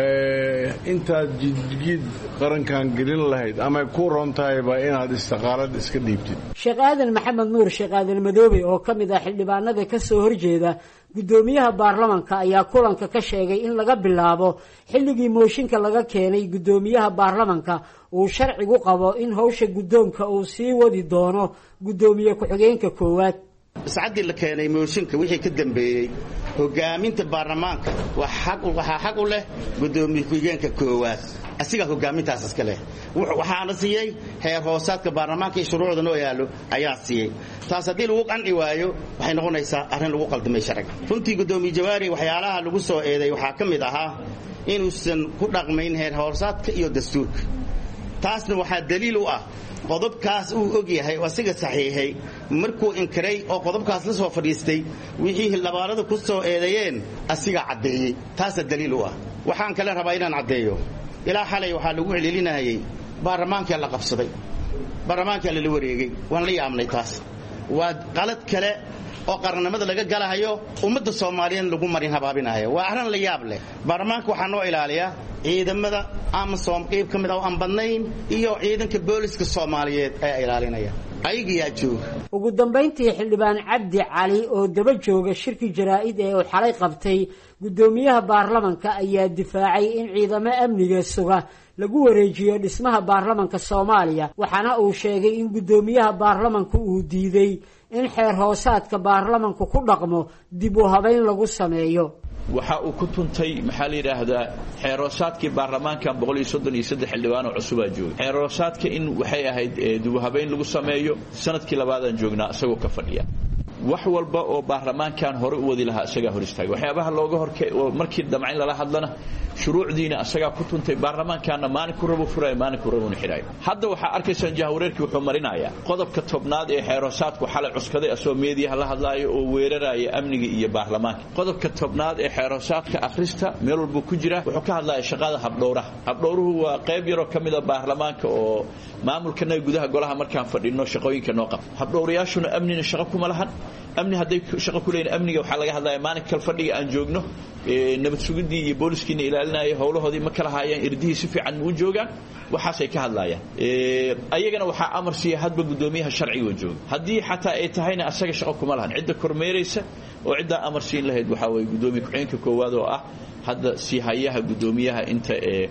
intaad jidjiid qarankan gelin lahayd amay ku roon tahayba inaad istiqaalad iska dhiibtid. sheekh aadan maxamed nuur sheekh aadan madoobe oo ka mid ah xildhibaanada ka soo horjeeda guddoomiyaha baarlamanka ayaa kulanka ka sheegay in laga bilaabo xilligii mooshinka laga keenay guddoomiyaha baarlamanka uu sharcigu qabo in howsha guddoonka uu sii wadi doono guddoomiye ku-xigeenka koowaad. saacadii la keenay mooshinka wixii ka dambeeyey hogaaminta baarlamaanka waxaa xaq u leh guddoomiye ku-xigeenka koowaad, asigaa hogaamintaas iska leh. waxaana siiyey heer hoosaadka baarlamaanka iyo shuruucda noo yaallo ayaa siiyey. taas haddii lagu qanci waayo waxay noqonaysaa arrin lagu qaldamay sharciga. runtii guddoomiye jawaari waxyaalaha lagu soo eeday waxaa ka mid ahaa inuusan ku dhaqmayn heer hoosaadka iyo dastuurka. taasna waxaa daliil u ah qodobkaas uu og yahay oo asiga saxiixay markuu inkiray oo qodobkaas la soo fadhiistay wixii xildhibaanadu ku soo eedeeyeen asiga caddeeyey. taasa daliil u ah. waxaan kale rabaa inaan caddeeyo ilaa xalay waxaa lagu celcelinayay baarlamaankaa la qabsaday, baarlamaankaa lala wareegay. waan la yaabnay. taas waa qalad kale oo qarannimada laga galahayo ummadda soomaaliyeed lagu marin habaabinayo. waa arrin la yaab leh. baarlamaanka waxaa noo ilaaliya ciidamada amasom qayb ka mid ah oo aan badnayn iyo ciidanka booliska soomaaliyeed ayaa ilaalinaya. ayagiyaa jooga. ugu dambayntii xildhibaan cabdi cali oo daba jooga shirki jaraa'id ee uu xalay qabtay guddoomiyaha baarlamanka ayaa difaacay in ciidamo amniga suga lagu wareejiyo dhismaha baarlamanka soomaaliya, waxaana uu sheegay in guddoomiyaha baarlamanka uu diiday in xeer hoosaadka baarlamanku ku dhaqmo dib u habayn lagu sameeyo. waxa uu ku tuntay maxaa la yidhaahdaa xeeroosaadkii baarlamaankan boqol iyo soddon iyo saddex xildhibaan oo cusubaa joogay. xeeroosaadka in waxay ahayd dib u habayn lagu sameeyo. sanadkii labaadaan joognaa isagoo ka fadhiya. wax walba oo baarlamaankan hore u wadi lahaa isagaa hor istaagay. waxyaabaha looga horke markii damcayn lala hadlana shuruucdiina isagaa ku tuntay. baarlamaankaana maalin ku rabo furaayo maalin ku rabona xidhaayo. hadda waxaa arkaysaan jahawareerkii wuxuu marinayaa qodobka tobnaad ee xeeroosaadku xalay cuskaday asoo meediyaha la hadlaayo oo weeraraya amniga iyo baarlamaanka. qodobka tobnaad ee xeeroosaadka akhrista meel walbuu ku jira. wuxuu ka hadlaya shaqada habdhowraha. habdhowruhu waa qayb yaroo ka mid a baarlamaanka oo maamulkana gudaha golaha markaan fadhino shaqooyinka noo qabto. habdhowrayaashuna amnina shaqo kuma lahan. amni hadday shaqo ku leeyihiin amniga waxaa laga hadlaya maalin kal fadhiga aan joogno nabad sugidii iyo booliskiina ilaalinaya howlahoodii ma kala haayaan, irdihii si fiican ma u joogaan. waxaasay ka hadlayaan. ayagana waxaa amar siiya hadba guddoomiyaha sharciga jooga. haddii xataa ay tahayna asaga shaqo kuma lahan. cidda kormeeraysa oo ciddaa amar siin lahayd waxaa waye guddoomiye ku-xigeenka koowaad oo ah hadda sii hayaha guddoomiyaha inta ee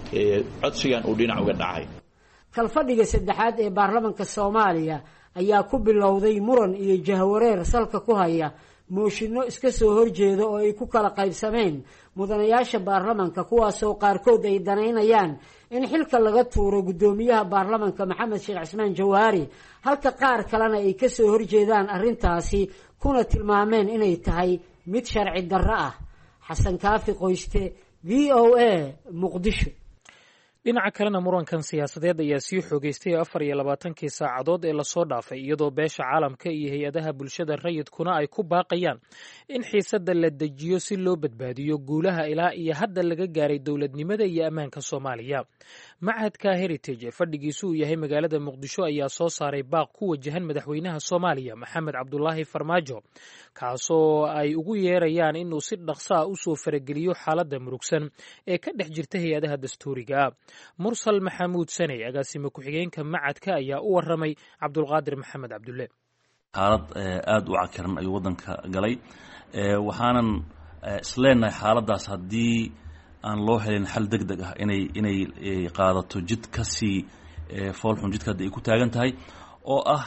codsigan uu dhinac uga dhacay. kalfadhiga saddexaad ee baarlamanka soomaaliya ayaa ku bilowday muran iyo jahwareer salka ku haya mooshinno iska soo horjeeda oo ay ku kala qaybsameen mudanayaasha baarlamanka, kuwaasoo qaarkood ay danaynayaan in xilka laga tuuro guddoomiyaha baarlamanka maxamed sheekh cismaan jawaari, halka qaar kalena ay ka soo horjeedaan arrintaasi kuna tilmaameen inay tahay mid sharci darro ah. xasan kaafi qoyste, v o a, muqdisho. dhinaca kalena murankan siyaasadeed ayaa sii xoogeystay afar iyo labaatankii saacadood ee lasoo dhaafay, iyadoo beesha caalamka iyo hay-adaha bulshada rayidkuna ay ku baaqayaan in xiisadda la dejiyo si loo badbaadiyo guulaha ilaa iyo hadda laga gaaray dowladnimada iyo ammaanka soomaaliya. machadka heritage ee fadhigiisu uu yahay magaalada muqdisho ayaa soo saaray baaq ku wajahan madaxweynaha soomaaliya maxamed cabdulaahi farmaajo, kaasoo ay ugu yeerayaan inuu si dhaqsaa u soo farageliyo xaaladda murugsan ee ka dhex jirta hay-adaha dastuuriga. mursal maxamuud saney agaasime ku-xigeenka machadka ayaa u waramay cabdulqaadir maxamed cabdulle. xaalad aada u cakiran ayuu waddanka galay waxaanan isleenahay xaaladdaas haddii aan loo helin xal deg deg ah inay inay qaadato jid ka sii foolxun jidka hadda ay ku taagan tahay oo ah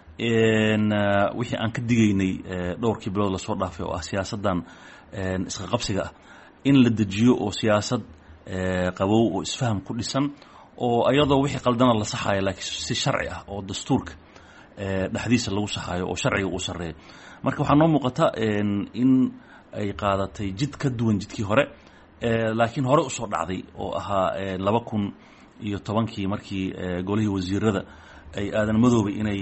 wixii aan ka digaynay dhowrkii bilood lasoo dhaafay oo ah siyaasaddan isqa qabsiga ah in la dejiyo oo siyaasad qabow oo isfaham ku dhisan oo ayadoo wixii qaldana la saxayo laakiin si sharci ah oo dastuurka dhexdiisa lagu saxayo oo sharciga uu sarreeyo marka waxaa noo muuqata in ay qaadatay jid ka duwan jidkii hore laakiin hore usoo dhacday oo ahaa laba kun iyo tobankii markii golihii wasiirada ay aadan madoobay inay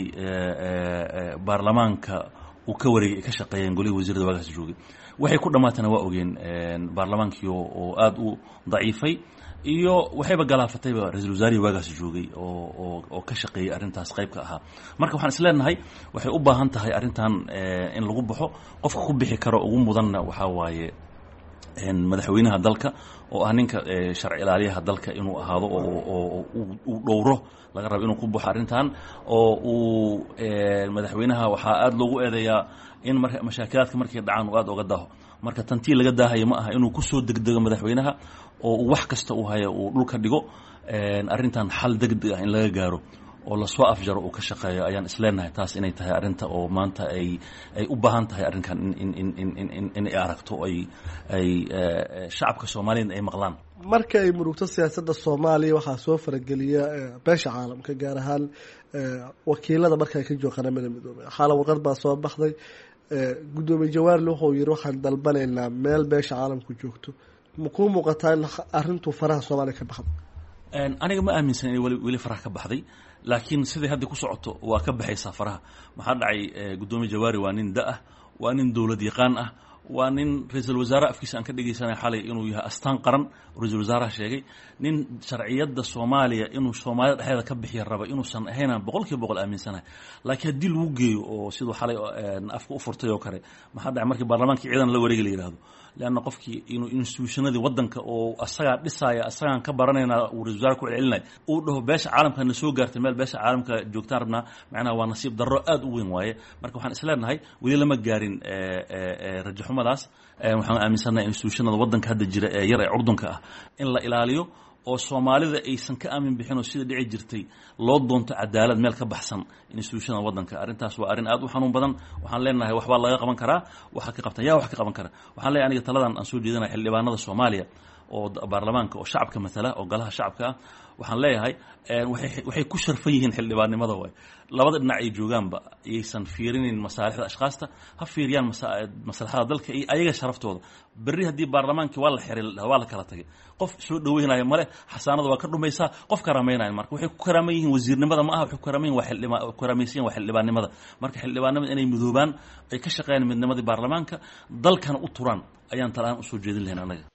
baarlamaanka uu ka wareegay ay ka shaqeeyeen golihii wasiirada waagaas joogay waxay ku dhammaatana waa ogeen baarlamaankii oo aada u daciifay iyo waxayba galaafatayba ra-iisul wasaarihii waagaas joogay oo oo ka shaqeeyey arrintaas qayb ka ahaa marka waxaan isleenahay waxay u baahan tahay arrintan in lagu baxo qofka ku bixi karo ugu mudanna waxaa waaye madaxweynaha dalka oo ah ninka sharci ilaaliyaha dalka inuu ahaado oo uu dhowro laga rabo inuu ku baxo arrintan oo uu madaxweynaha waxaa aada loogu eedeeyaa in mar mashaakilaadka markay dhacaan uu aada oga daaho marka tantii laga daahayo ma aha inuu kusoo degdego madaxweynaha oo uu wax kasta uu hayo uu dhulka dhigo arrintan xal degdeg ah in laga gaaro oo lasoo afjaro uu ka shaqeeyo ayaan isleenahay taas inay tahay arrinta oo maanta ay ay u baahan tahay arrinkan in in in in in ay aragto ay ay shacabka Soomaaliyeed ay maqlaan marka ay murugto siyaasadda Soomaaliya waxaa soo farageliya beesha caalamka gaar ahaan wakiilada marka ay ka joogaan qaramada midoobay xaalad warqad baa soo baxday gudoomiye Jawaar wuxuu yiri waxaan dalbanaynaa meel beesha caalamku joogto ma ku muuqataa in arrintu faraha Soomaaliya ka baxday aniga ma aaminsan in wali wali faraha ka baxday laakiin sidii hadda ku socoto waa ka baxaysaa faraha maxaa dhacay gudoomiye Jawaari waa nin da ah waa nin dawlad yaqaan ah waa nin ra'iisul wasaare afkiisa aan ka dhageysanay xalay inuu yahay astaan qaran ra'iisul wasaaraha sheegay nin sharciyada Soomaaliya inuu Soomaalida dhexdeeda ka bixiyo raba inuu san ahayn boqolkiiba boqol aaminsanahay laakiin hadii lagu geeyo oo sidoo xalay afka u furtay oo kale maxaa dhacay markii baarlamaanka ciidan la wareegay la yiraahdo لأن qofkii inuu institutionadii wadanka oo asaga dhisaya asagan ka baranayna uu ra'iisul ku celinay uu dhaho beesha caalamka na soo gaartay meel beesha caalamka joogtaan rabna macnaha waa nasiib darro aad u weyn waaye marka waxaan isleenahay wali lama gaarin rajaxumadaas waxaan aaminsanahay institutionada wadanka hadda jira ee yar ee urdunka ah in la ilaaliyo oo Soomaalida aysan ka aamin bixin oo sida dhici jirtay loo doonto cadaalad meel ka baxsan institutionada wadanka arrintaas waa arrin aad u xanuun badan waxaan leenahay waxba laga qaban karaa waxa ka qabtan yaa wax ka qaban kara waxaan leeyahay aniga taladan aan soo jeedinahay xildhibaanada Soomaaliya oo baarlamaanka oo shacabka matala oo golaha shacabka waxaan leeyahay waxay waxay ku sharfan yihiin xildhibaanimada way labada dhinac ay joogaanba aysan fiirinin masaalixda ashqaasta ha fiiriyaan maslaxada dalka iyo ayaga sharaftooda berri hadii baarlamaanka waa la xiray waa la kala tagay qof soo dhaweynaayo male xasaanada waa ka dhumaysaa qof karaameynaayo marka waxay ku karaameyn yihiin wasiirnimada ma aha waxay ku karaameyn waa xildhibaan karaamaysiin waa xildhibaanimada marka xildhibaanimada inay midoobaan ay ka shaqeeyaan midnimadii baarlamaanka dalkana u turaan ayaan talaan u soo jeedin lahayn anaga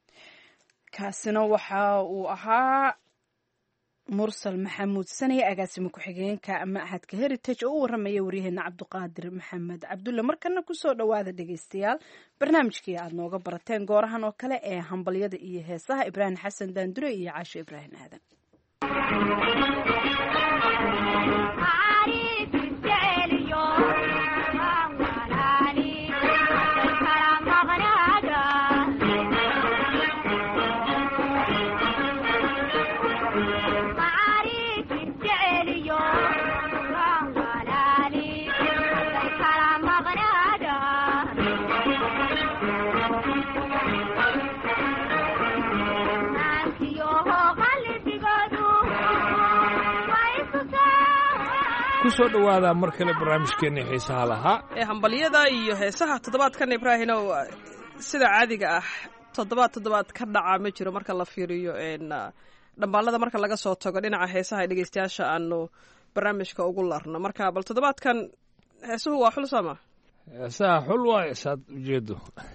kaasina waxa uu ahaa mursal maxamuud sanay agaasimo ku-xigeenka machadka heritage oo u waramaya waryaheena cabdiqaadir maxamed cabdulle markana kusoo dhawaada dhegeystayaal barnaamijkii aad nooga barateen goorahan oo kale ee hambalyada iyo heesaha ibraahim xasan daandure iyo caasho ibraahim aadan kusoo dhawaada mar kale barnaamijkeena xiisaha lahaa ee hambalyada iyo heesaha toddobaadkan ibraahim oo sida caadiga ah toddobaad toddobaad ka dhaca ma jiro marka la fiiriyo dhambaalada marka laga soo tago dhinaca heesaha dhegeystayaasha aanu barnaamijka ugu larno marka bal toddobaadkan heesuhu waa xul sama heesaha xul waaye saad ujeedo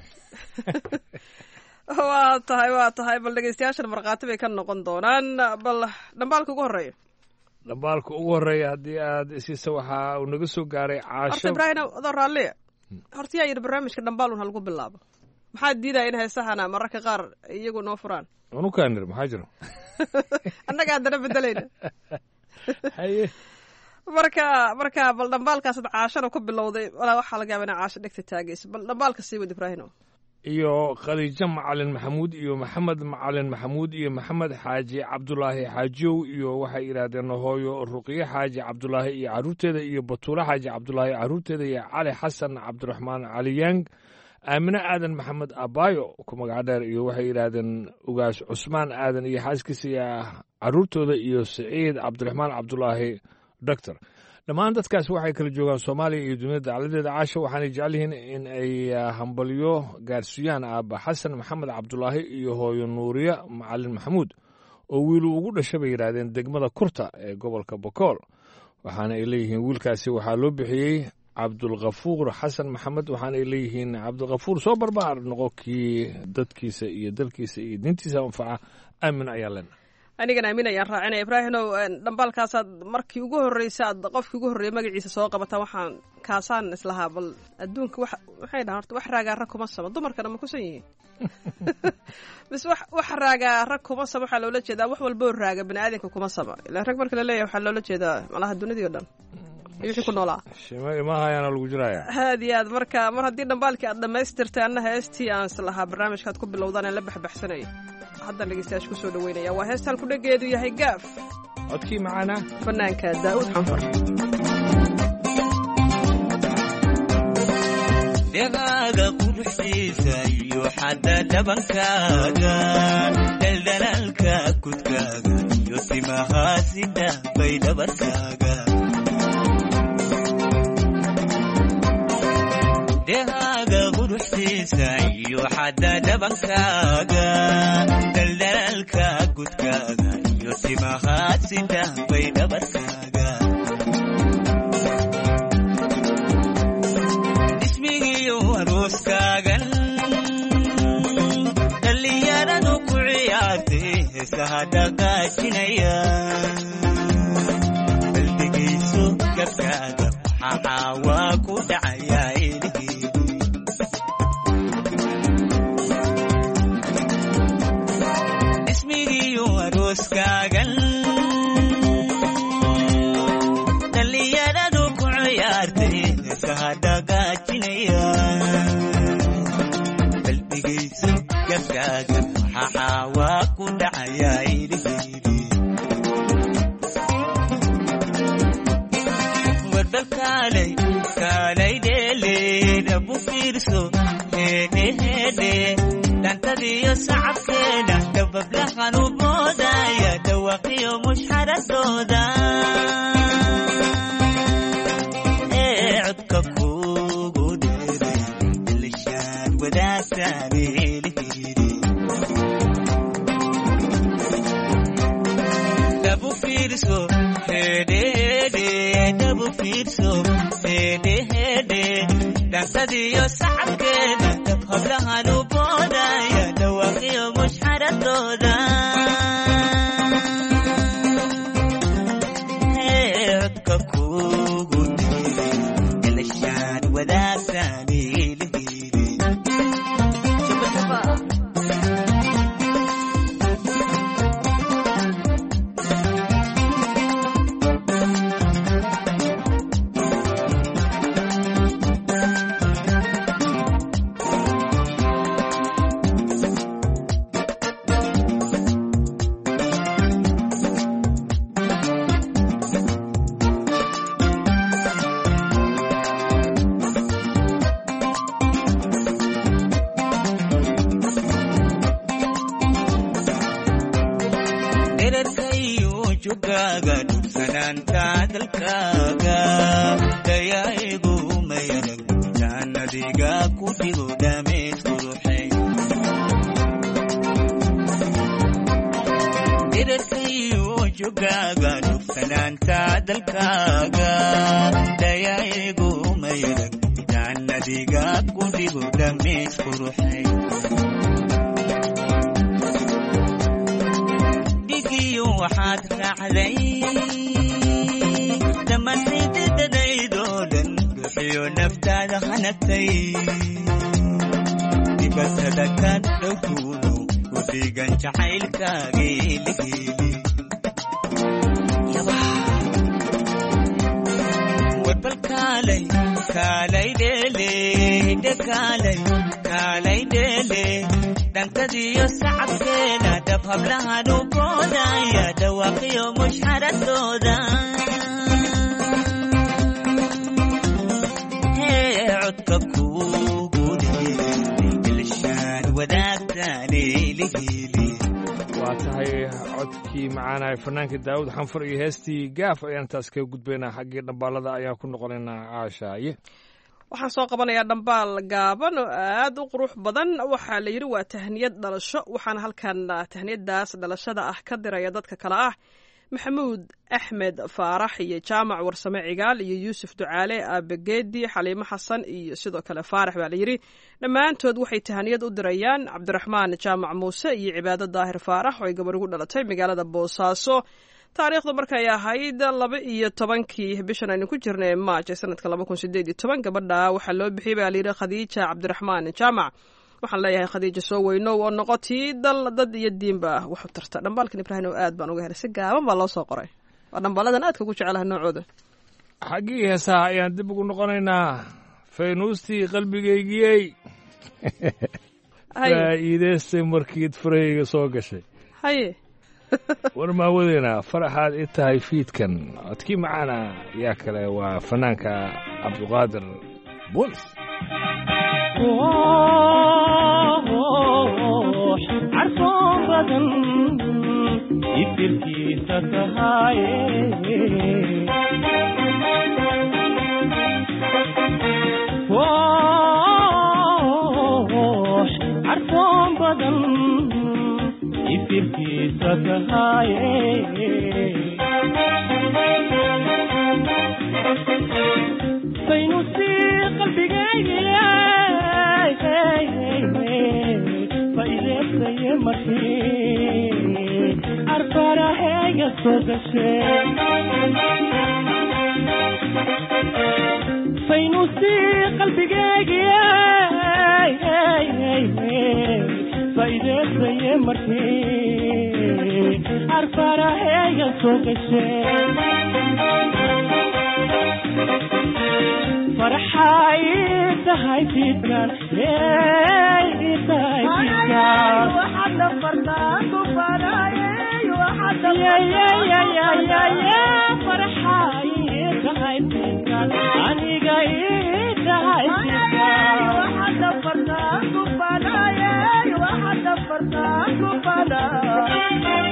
waa tahay waa tahay bal dhegeystayaashan markhaati bay ka noqon doonaan bal dhambaalka ugu horreeya dhambaalka ugu horreeya haddii aad isiisa waxaa uu naga soo gaaray caasho horta ibraahim adoo raalliya horta yaa yidhi barnaamijka dhambaalun ha lagu bilaabo maxaa diidaya in heesahana mararka qaar iyagu noo furaan unukaanir maxaa jiro annaga haddana bedelayna haye marka marka bal dhambaalkaasad caashana ku bilowday walaa waxaa laga yaaba inaa caasho dhegta taagaysa bal dhambaalka sii wad ibraahino iyo khadiijo macalin maxamuud iyo maxamed macalin maxamuud iyo maxamed xaaji cabdulaahi xaajiyow iyo waxay yidhaahdeen hooyo ruqiye xaaji cabdulaahi iyo carruurteeda iyo batuule xaaji cabdulaahi carruurteeda iyo cali xasan cabdiraxmaan caliyaang aamine aadan maxamed abaayo ku magac dheer iyo waxay yidhaahdeen ugaas cusmaan aadan iyo xaaskiisa iyo carruurtooda iyo siciid cabdiraxmaan cabdulaahi doctor dhammaan dadkaas waxay kala joogaan soomaaliya iyo dunida dacladeeda caasho waxaanay jecel yihiin in ay hambalyo gaarsiiyaan aabba xasan maxamed cabdulaahi iyo hooyo nuuriya macalin maxamuud oo wiilu ugu dhasha bay yidhaahdeen degmada kurta ee gobolka bokool waxaana ay leeyihiin wiilkaasi waxaa loo bixiyey cabdulkafuur xasan maxamed waxaana ay leeyihiin cabdilkafuur soo barbaar noqo kii dadkiisa iyo dalkiisa iyo diintiisa anfaca aamin ayaa lena anigana aamin ayaan raacinaya ibraahinow dhambaalkaasaad markii ugu horreysa aad qofkii ugu horreeyay magaciisa soo qabataa waxaan kaasaan islahaa bal adduunka wax waxay dhahan horta wax raagaa rag kuma sama dumarkana ma kusan yihiin bis wax wax raagaa rag kuma sama waxaa loola jeedaa wax walboo raaga bani aadanka kuma sama ilaa rag marka la leeyahay waxaa loola jeedaa malaha dunidii o dhan iyo wixii ku noolaa shima imahayaana lagu jiraya aad iyo aad marka mar haddii dhambaalkii aad dhammaystirtay anna heestii aan islahaa barnaamijkaad ku bilowdaan aan la baxbaxsanaya haddaan dhegeystayaasha ku soo dhaweynaya waa heesta halku dhageedu yahay gaaf codkii macaana fanaanka daa'uud xanfar dhegaaga quruxdiisa iyo xadda dhabankaaga dhaldhalaalka kudkaaga iyo timaha sida bay dhabarkaaga dhegaaga quruxdiisa iyo xadda dhabankaaga dhaldhalaalka kudkaaga iyo timaha sida bay dhabarkaaga ismigiyo arooskaagan dhallinyaradu ku ciyaartay heesaha dhaqaajinaya baldegayso gabkaaga waxaa waa ku dhacaya dhallinyaradu ku ciyaartay heesaha dhaqaajinaya baldegayso gabkaaga waxaa waa ku dhacaya iliheydi warbal kaalay kaalay dheele dhabu fiirso heedhe heedhe dhantadiyo sacabkeeda dabablahan u moodaya dhawaqiyo mushxaradooda ee codka kugu dheeray ilishaan wadaagtaan eliheydi dhabu fiirso heedheheedhe dhabu fiirso heedheheedhe dhantadiyo sacabkeeda dabhablahan u moodaya dhawaqiyo mushxaradooda codka kugu dheeray ilishaan wadaagtaan eliheydi dhigiyo waxaad raacday dhammaantaydadadaydoo dhan bixiyo naftaada hanagtay dibatada ka dhowtuuno ku dhigan jacaylkaaga eliheydi kaalay dheele hidde kaalay kaalay dheele dhankadiyo sacabkeena dhab hablahan u boodaya dhawaaqiyo mushxaradooda hee codka kuugu dheelishaan wadaagtaane lihili waa tahay codkii macaanahay fanaanka daawud xanfar iyo heestii gaaf ayaan taas kaga gudbaynaa xaggii dhambaalada ayaan ku noqonaynaa caashaaye waxaan soo qabanayaa dhambaal gaaban oo aad u qurux badan waxaa la yidhi waa tahniyad dhalasho waxaana halkan tahniyadaas dhalashada ah ka diraya dadka kale ah maxamuud axmed faarax iyo jaamac warsame cigaal iyo yuusuf ducaale aabageedi xaliimo xasan iyo sidoo kale faarax baa la yidhi dhammaantood waxay tahaniyad u dirayaan cabdiraxmaan jaamac muuse iyo cibaado daahir faarax oo ay gabar ugu dhalatay magaalada boosaaso taariikhdu markay ahayd laba iyo tobankii bishan aynu ku jirnay maaj ee sanadka laba kun sideed iyo toban gabadha waxaa loo bixiyey baa la yidhi khadiija cabdiraxmaan jaamac waxaan leeyahay khadiija soo weynow oo noqotii dal dad iyo diinba wax u tarta dhambaalkan ibraahim oo aad baan uga helay si gaaban baa loo soo qoray waa dhambaaladan aadka ugu jecelahay noocooda xaggii heesaha ayaan dib ugu noqonaynaa faynuustii qalbigaygiyey faa'iidaystay markiid farahayga soo gashay haye war maawadeena faraxaad i tahay fiidkan codkii macaana yaa kale waa fanaanka cabduqaadir buunis carfoon badan ifirkiisa tahaaye carfoon badan ifirkiisa tahaaye faynusi qalbigayga faideestaye markii arfaraheyga soo gashe faynusi qalbigayga faideestaye markii arfaraheyga soo gashe farxay tahay fiidkan tahay fiidkan waxaad fartaa ku farayay waxaad farxay tahay fiidkan aniga tahay fiidkan waxaad fartaa ku farayay waxaad fartaa ku farayay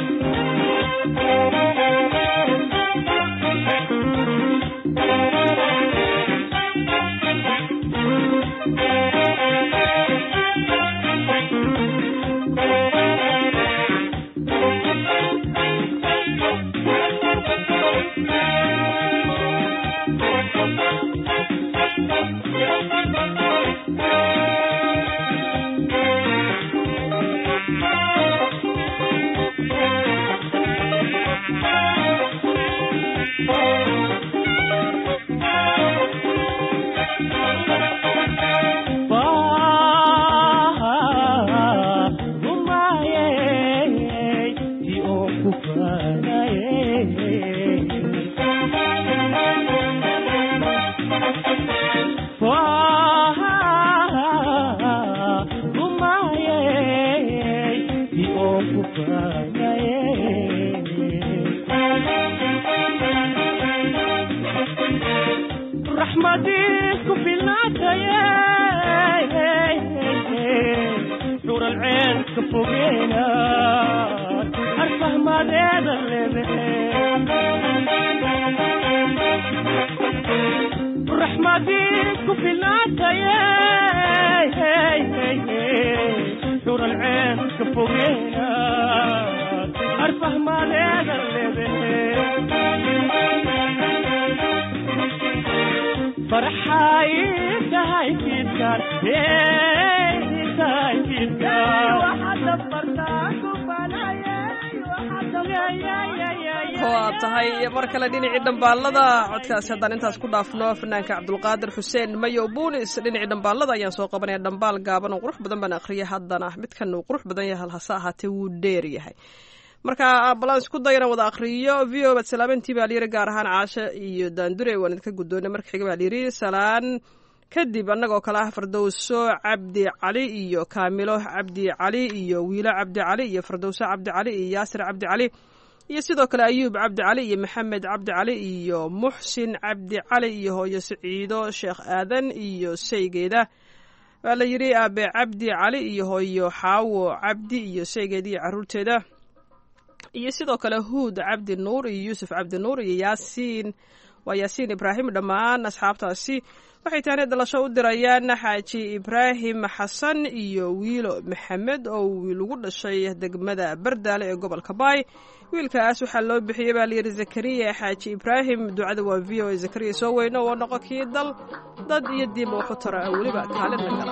waa tahay mar kale dhinacii dhambaalada codkaasi haddaan intaas ku dhaafno fanaanka cabdulqaadir xuseen mayow buunis dhinacii dhambaalada ayaan soo qabanaya dhambaal gaaban oo qurux badan baan akhriyay haddana midkan uu qurux badan yahay hase ahaatee wuu dheer yahay marka balans ku dayana wada akhriyo v o baad salaamantii baa layiri gaar ahaan caashe iyo daandure waan idinka guddoonay marka xiga baa layiri salaan kadib annagoo kale ah fardowso cabdi cali iyo kaamilo cabdi cali iyo wiilo cabdi cali iyo fardowso cabdi cali iyo yaasir cabdi cali iyo sidoo kale ayuub cabdi cali iyo maxamed cabdi cali iyo muxsin cabdi cali iyo hooyo siciido sheekh aadan iyo saygeeda waa la yidhi aabe cabdi cali iyo hooyo xaawo cabdi iyo saygeeda iyo caruurteeda iyo sidoo kale huud cabdi nuur iyo yuusuf cabdi nuur iyo yaasiin waa yaasiin ibraahim dhammaan asxaabtaasi waxay taani dhalasho u dirayaan xaaji ibraahim xasan iyo wiilo maxamed oo wiil ugu dhashay degmada bardaale ee gobolka baay wiilkaas waxaa loo bixiyey baa layidhi zakariya xaaji ibraahim ducada waa v o a zakariya soo weyno oo noqo kii dal dad iyo diinba waxu tara weliba kaalina gala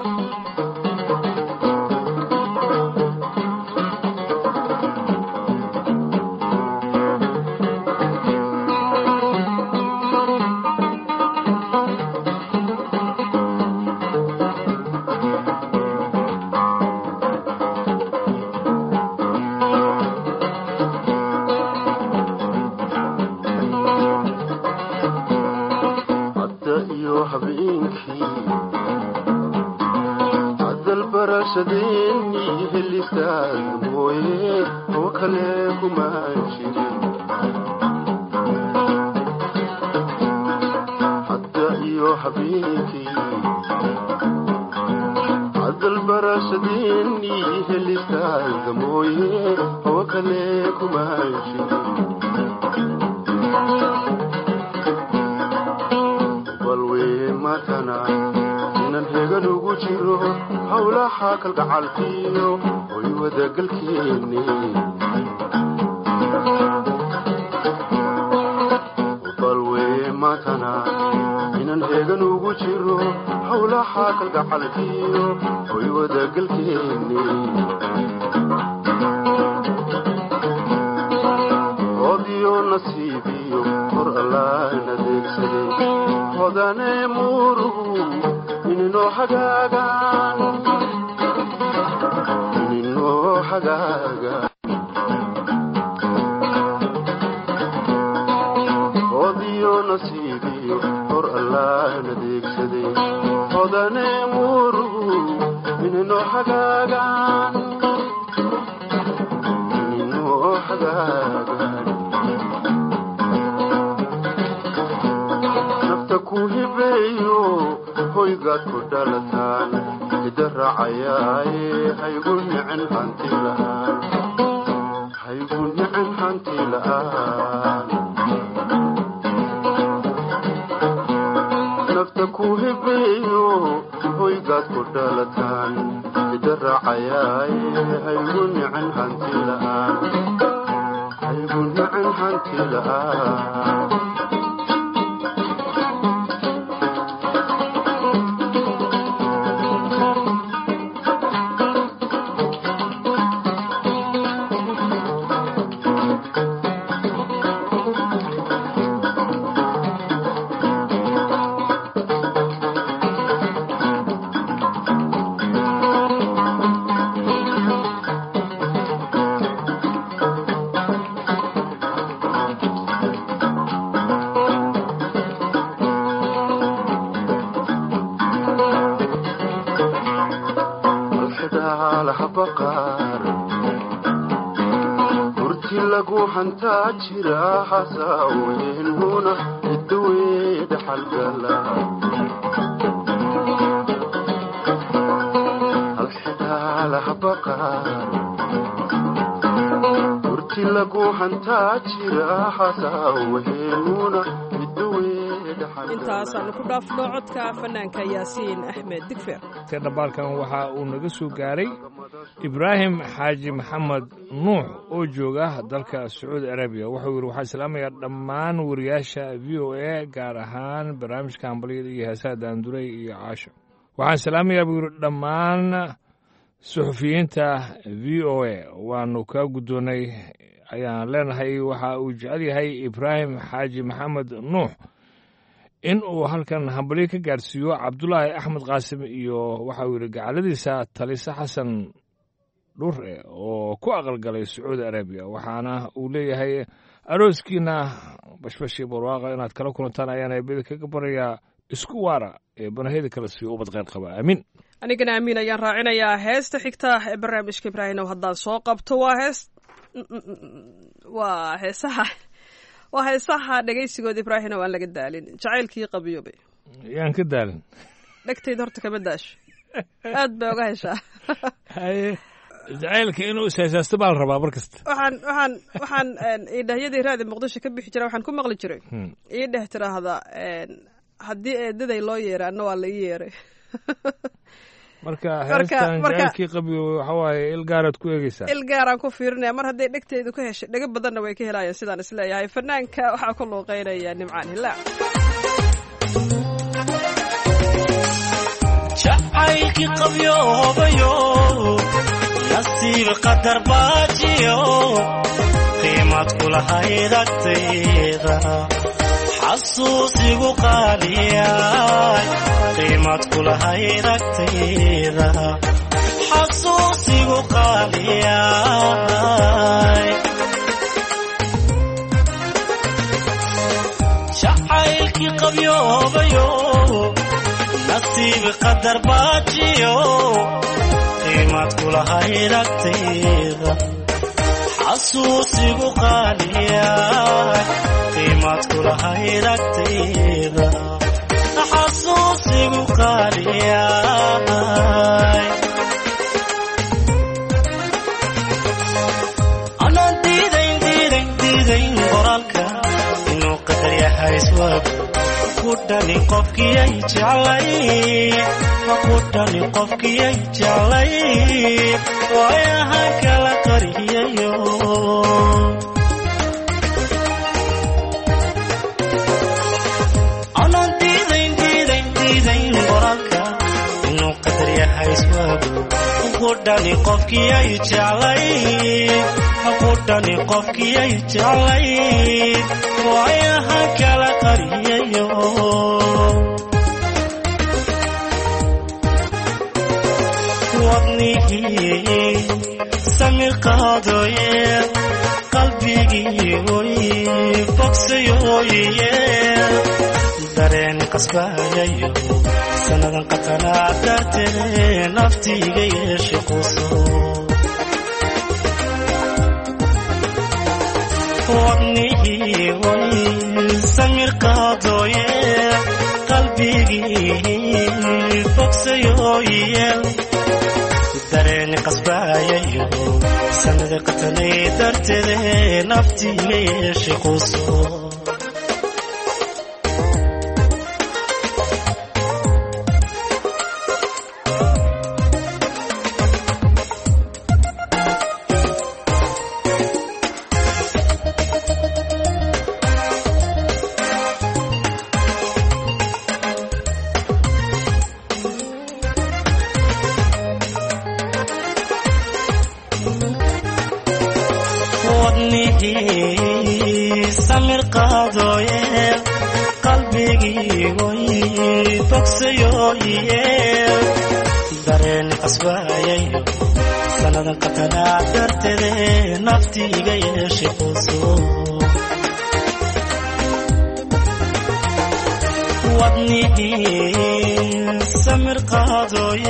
intaasaanu ku dhaafno codka fanaanka yaasiin axmed digfer te dhambaalkan waxa uu naga soo gaaray ibraahim xaaji maxamed nuux oo jooga dalka sacuudi arabiya wuxuu yidhi waxaa islaamayaa dhammaan wariyaasha v o a gaar ahaan barnaamijka hambalyada iyo heesaha daanduray iyo caasho waxaan salaamayaa buu yidhi dhammaan suxufiyiinta v o a waanu kaa guddoonnay ayaan leenahay waxa uu jecel yahay ibraahim xaaji maxamed nuux in uu halkan hambalyo ka gaarsiiyo cabdulaahi axmed qaasim iyo waxa uu yidhi gacaladiisa talise xasan dhure oo ku aqalgalay sacuudi arabiya waxaana uu leeyahay arooskiina bashbashii barwaaqa inaad kala kulantaan ayaan eebada kaga barayaa isku waara ee banaheda kala siiyo ubad kheyr qaba aamin anigana amiin ayaan raacinayaa heesta xigta ee barnaamijka ibraahimow haddaan soo qabto waa hees waa heesaha waa heesaha dhegaysigooda ibraahimow aan laga daalin jacaylkii qabiyoobay yaan ka daalin dhegtayda horta kama daasho aad bay oga heshaa haye jacaylka inuu ishayshaysto baa la rabaa mar kasta waxaan waxaan waxaan idhahyadii raadi muqdisho ka bixi jiray waxaan ku maqli jiray ii dheh tiraahda haddii eedaday loo yeeray anna waa la ii yeeray marka heestan jacaylkii qabiyo waxa waaye il gaaraad ku eegeysaa il gaaraan ku fiirinaya mar hadday dhegteedu ka heshay dhega badanna way ka helayaan sidaan isleeyahay fanaanka waxaa ku luuqeynaya nimcaan hilaac jacaylkii qabyoobayo nasiib qadar baajiyo qiimad kulahayd agtayda xasuusigu qaaliyay qiimad kulahayd agtayda xasuusigu qaaliyay jacaylkii qabyoobayo nasiib qadar baajiyo qiimad kulahayd agtayda xasuusigu qaaliyay qiimad kulahayd agtayda xasuusigu qaaliyay anaan diidayn diidayn diidayn qoraalka inuu qadar yahay iswaagu kudhani qofkiyay jeclay kudhani qofkiyay jeclay waayahan kala qariyayo anaan diidayn diidayn diidayn qoraalka inuu qadar yahay iswaagu kudhani qofkiyay jeclay kudhani qofkiyay jeclay waayahan kala qariyayo wadnihii samir qaadooye qalbigii oy bogsayoye dareen qasbayayo sannadan qatanaa dartee naftiiga yeeshe quso wadnihii oy samir qaadooye qalbigii bogsayoye dareen qasbayayo sanada qatanay darteede naftiiga yeeshe quso samir qaadooye qalbigii oy bogsayoye dareen qasbayayo sannadan qatanaa darteede naftiiga yeeshe quso wadnihii samir qaadooye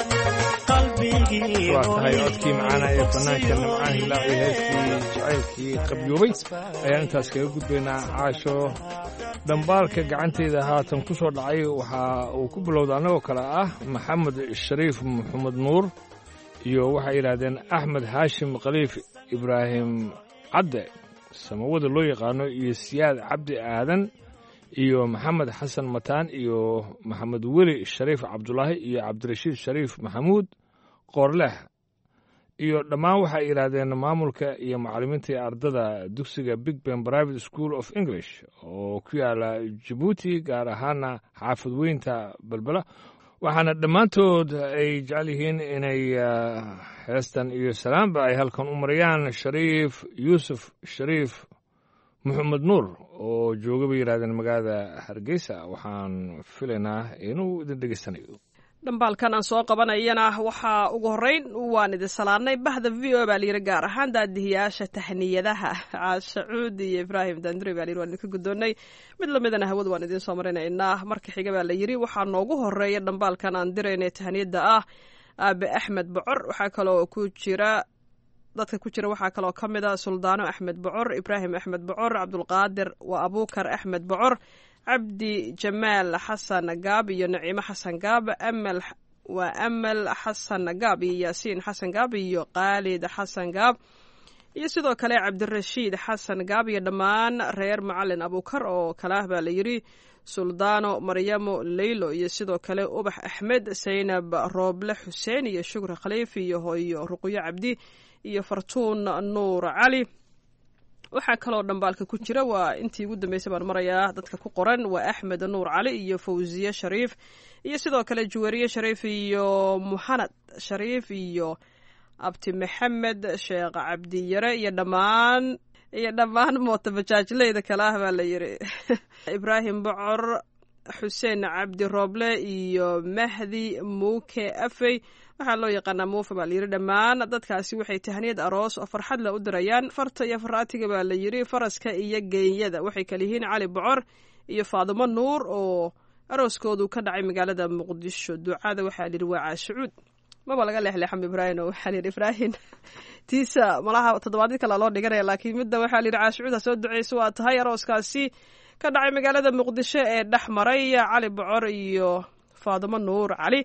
waa tahay codkii macaana ee fanaanka nimcaan hilaac iyo heestii jacaylkii qabyoobay ayaan intaas kaga gudbaynaa caasho dhambaalka gacanteyda haatan ku soo dhacay waxa uu ku bilowda annagoo kale ah maxamed shariif maxamed nuur iyo waxay yidhaahdeen axmed haashim khaliif ibraahim cadde samawada loo yaqaano iyo siyaad cabdi aadan iyo maxamed xasan mataan iyo maxamed weli shariif cabdulaahi iyo cabdirashiid shariif maxamuud qoorleh iyo dhammaan waxay yidhaahdeen maamulka iyo macallimiinta iyo ardada dugsiga big ben private school of english oo ku yaala jabuuti gaar ahaana xaafad weynta belbela waxaana dhammaantood ay jecel yihiin inay heestan iyo salaamba ay halkan u marayaan shariif yuusuf shariif maxamed nuur oo jooga bay yidhahdeen magaalada hargeysa waxaan filaynaa inuu idin dhegeysanayo dhambaalkan aan soo qabanayana waxaa ugu horeyn waan idin salaanay bahda v o baa layiri gaar ahaan daadihiyaasha tahniyadaha caashacuud iyo ibraahim dandure baa layiri waan idinka guddoonnay mid lamidana hawada waan idiin soo marinaynaa marka xiga baa la yiri waxaa noogu horeeya dhambaalkan aan diraynay tahniyada ah aabe axmed bocor waxaa kaloo ku jira dadka ku jira waxaa kaloo ka mid a suldaano axmed bocor ibraahim axmed bocor cabdulqaadir waa abuukar axmed bocor cabdi jamaal xasan gaab iyo naciimo xasan gaab amal waa amal xasan gaab iyo yaasiin xasan gaab iyo khaalid xasan gaab iyo sidoo kale cabdirashiid xasan gaab iyo dhammaan reer macalin abuukar oo kale ah baa la yiri suldaano maryamo leylo iyo sidoo kale ubax axmed saynab rooble xuseen iyo shukri khaliif iyo hooyo ruqyo cabdi iyo fartuun nuur cali waxaa kaloo dhambaalka ku jira waa intii ugu dambeysay baan marayaa dadka ku qoran waa axmed nuur cali iyo fawziye shariif iyo sidoo kale juwariye shariif iyo muxanad shariif iyo abti maxamed sheekh cabdiyare iyo dhammaan iyo dhammaan mootabajaajleyda kale ah baa la yiri ibraahim bocor xuseen cabdi rooble iyo mahdi muuke afey waxaa loo yaqaanaa muufa baa layiri dhammaan dadkaasi waxay tahniyad aroos oo farxad le u dirayaan farta iyo faraatiga baa la yiri faraska iyo geeyada waxay kala yihiin cali bocor iyo faadimo nuur oo arooskoodu ka dhacay magaalada muqdisho ducada waxaa layidhi waa caashacuud maba laga leexleexam ibraahim oo waxaa layidhi ibraahim tiisa malaha toddobaadii kale loo dhiganaya laakiin midda waxaa layidhi caashacuud ha soo duceyso waa tahay arooskaasi ka dhacay magaalada muqdisho ee dhex maray cali bocor iyo faadimo nuur cali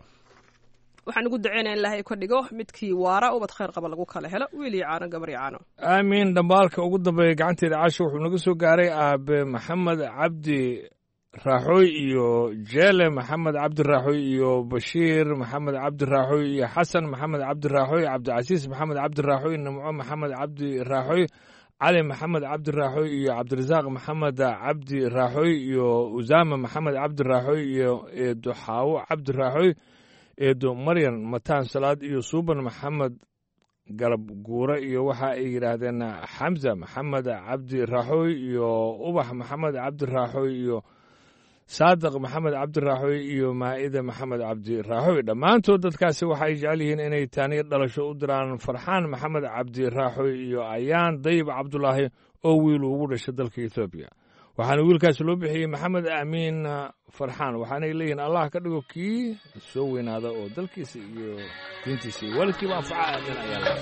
waxaan ugu duceynaya in ilaahay ka dhigo midkii waara ubad khayr qaba lagu kala helo wiil iyo caano gabar iyo caano aamiin dhambaalka ugu dambeeya gacanteeda casho wuxuu naga soo gaaray aabe maxamed cabdi raaxooy iyo jeele maxamed cabdi raaxooy iyo bashiir maxamed cabdi raaxooy iyo xasan maxamed cabdi raaxooy cabdicasiis maxamed cabdi raaxooy nimco maxamed cabdi raaxooy cali maxamed cabdi raaxooy iyo cabdirasaaq maxamed cabdi raaxooy iyo usaama maxamed cabdi raaxooy iyo eedo xaawo cabdi raaxooy eedo maryan mataan salaad iyo suuban maxamed galab guure iyo waxa ay yidhaahdeen xamza maxamed cabdi raaxooy iyo ubax maxamed cabdi raaxooy iyo saadiq maxamed cabdi raaxooy iyo maa'ida maxamed cabdi raaxooy dhammaantood dadkaasi waxay jecel yihiin inay taaniya dhalasho u diraan farxaan maxamed cabdi raaxooy iyo ayaan dayib cabdulaahi oo wiil ugu dhashay dalka ethoobiya waxaana wiilkaasi loo bixiyey maxamed aamiin farxaan waxaanay leeyihiin allah ka dhigo kii soo weynaada oo dalkiisa iyo diintiisa iyo waalidkiiba anfaca aamin ayaa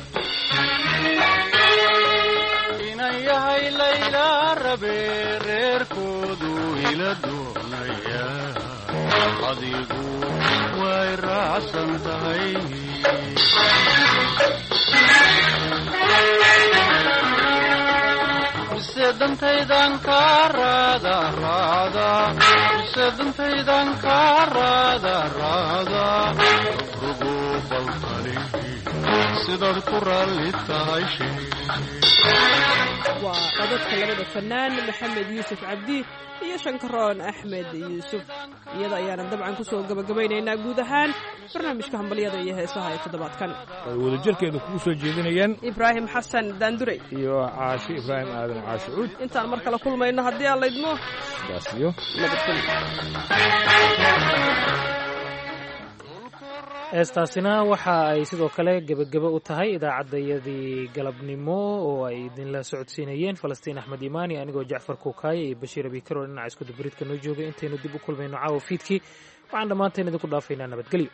inan yahay layla rabe reerkoodu ila doonaya adigu way raacsan tahay mise dantaydan ka raada raada mise dantaydan ka raada raada rugo baltali sidaad ku raalli tahay waa codadka labada fanaan maxamed yuusuf cabdi iyo shankaroon axmed yuusuf iyada ayaana dabcan kusoo gabagabaynaynaa guud ahaan barnaamijka hambalyada iyo heesaha ee toddobaadkan ay wadajirkeeda kugu soo jeedinayaan ibraahim xasan daandurey iyo caashi ibraahim aadan caashicuud intaan mar kale kulmayno haddii aan laydmo sidaas iyo heestaasina waxa ay sidoo kale gebagebe u tahay idaacaddayadii galabnimo oo ay idinla socodsiinayeen falastiin axmed imaani anigoo jacfar kuukaaye iyo bashiir abikaro dhinaca iskudubaridka noo joogay intaynu dib u kulmayno caawa fiidkii waxaan dhammaanteen idinku dhaafaynaa nabadgelyo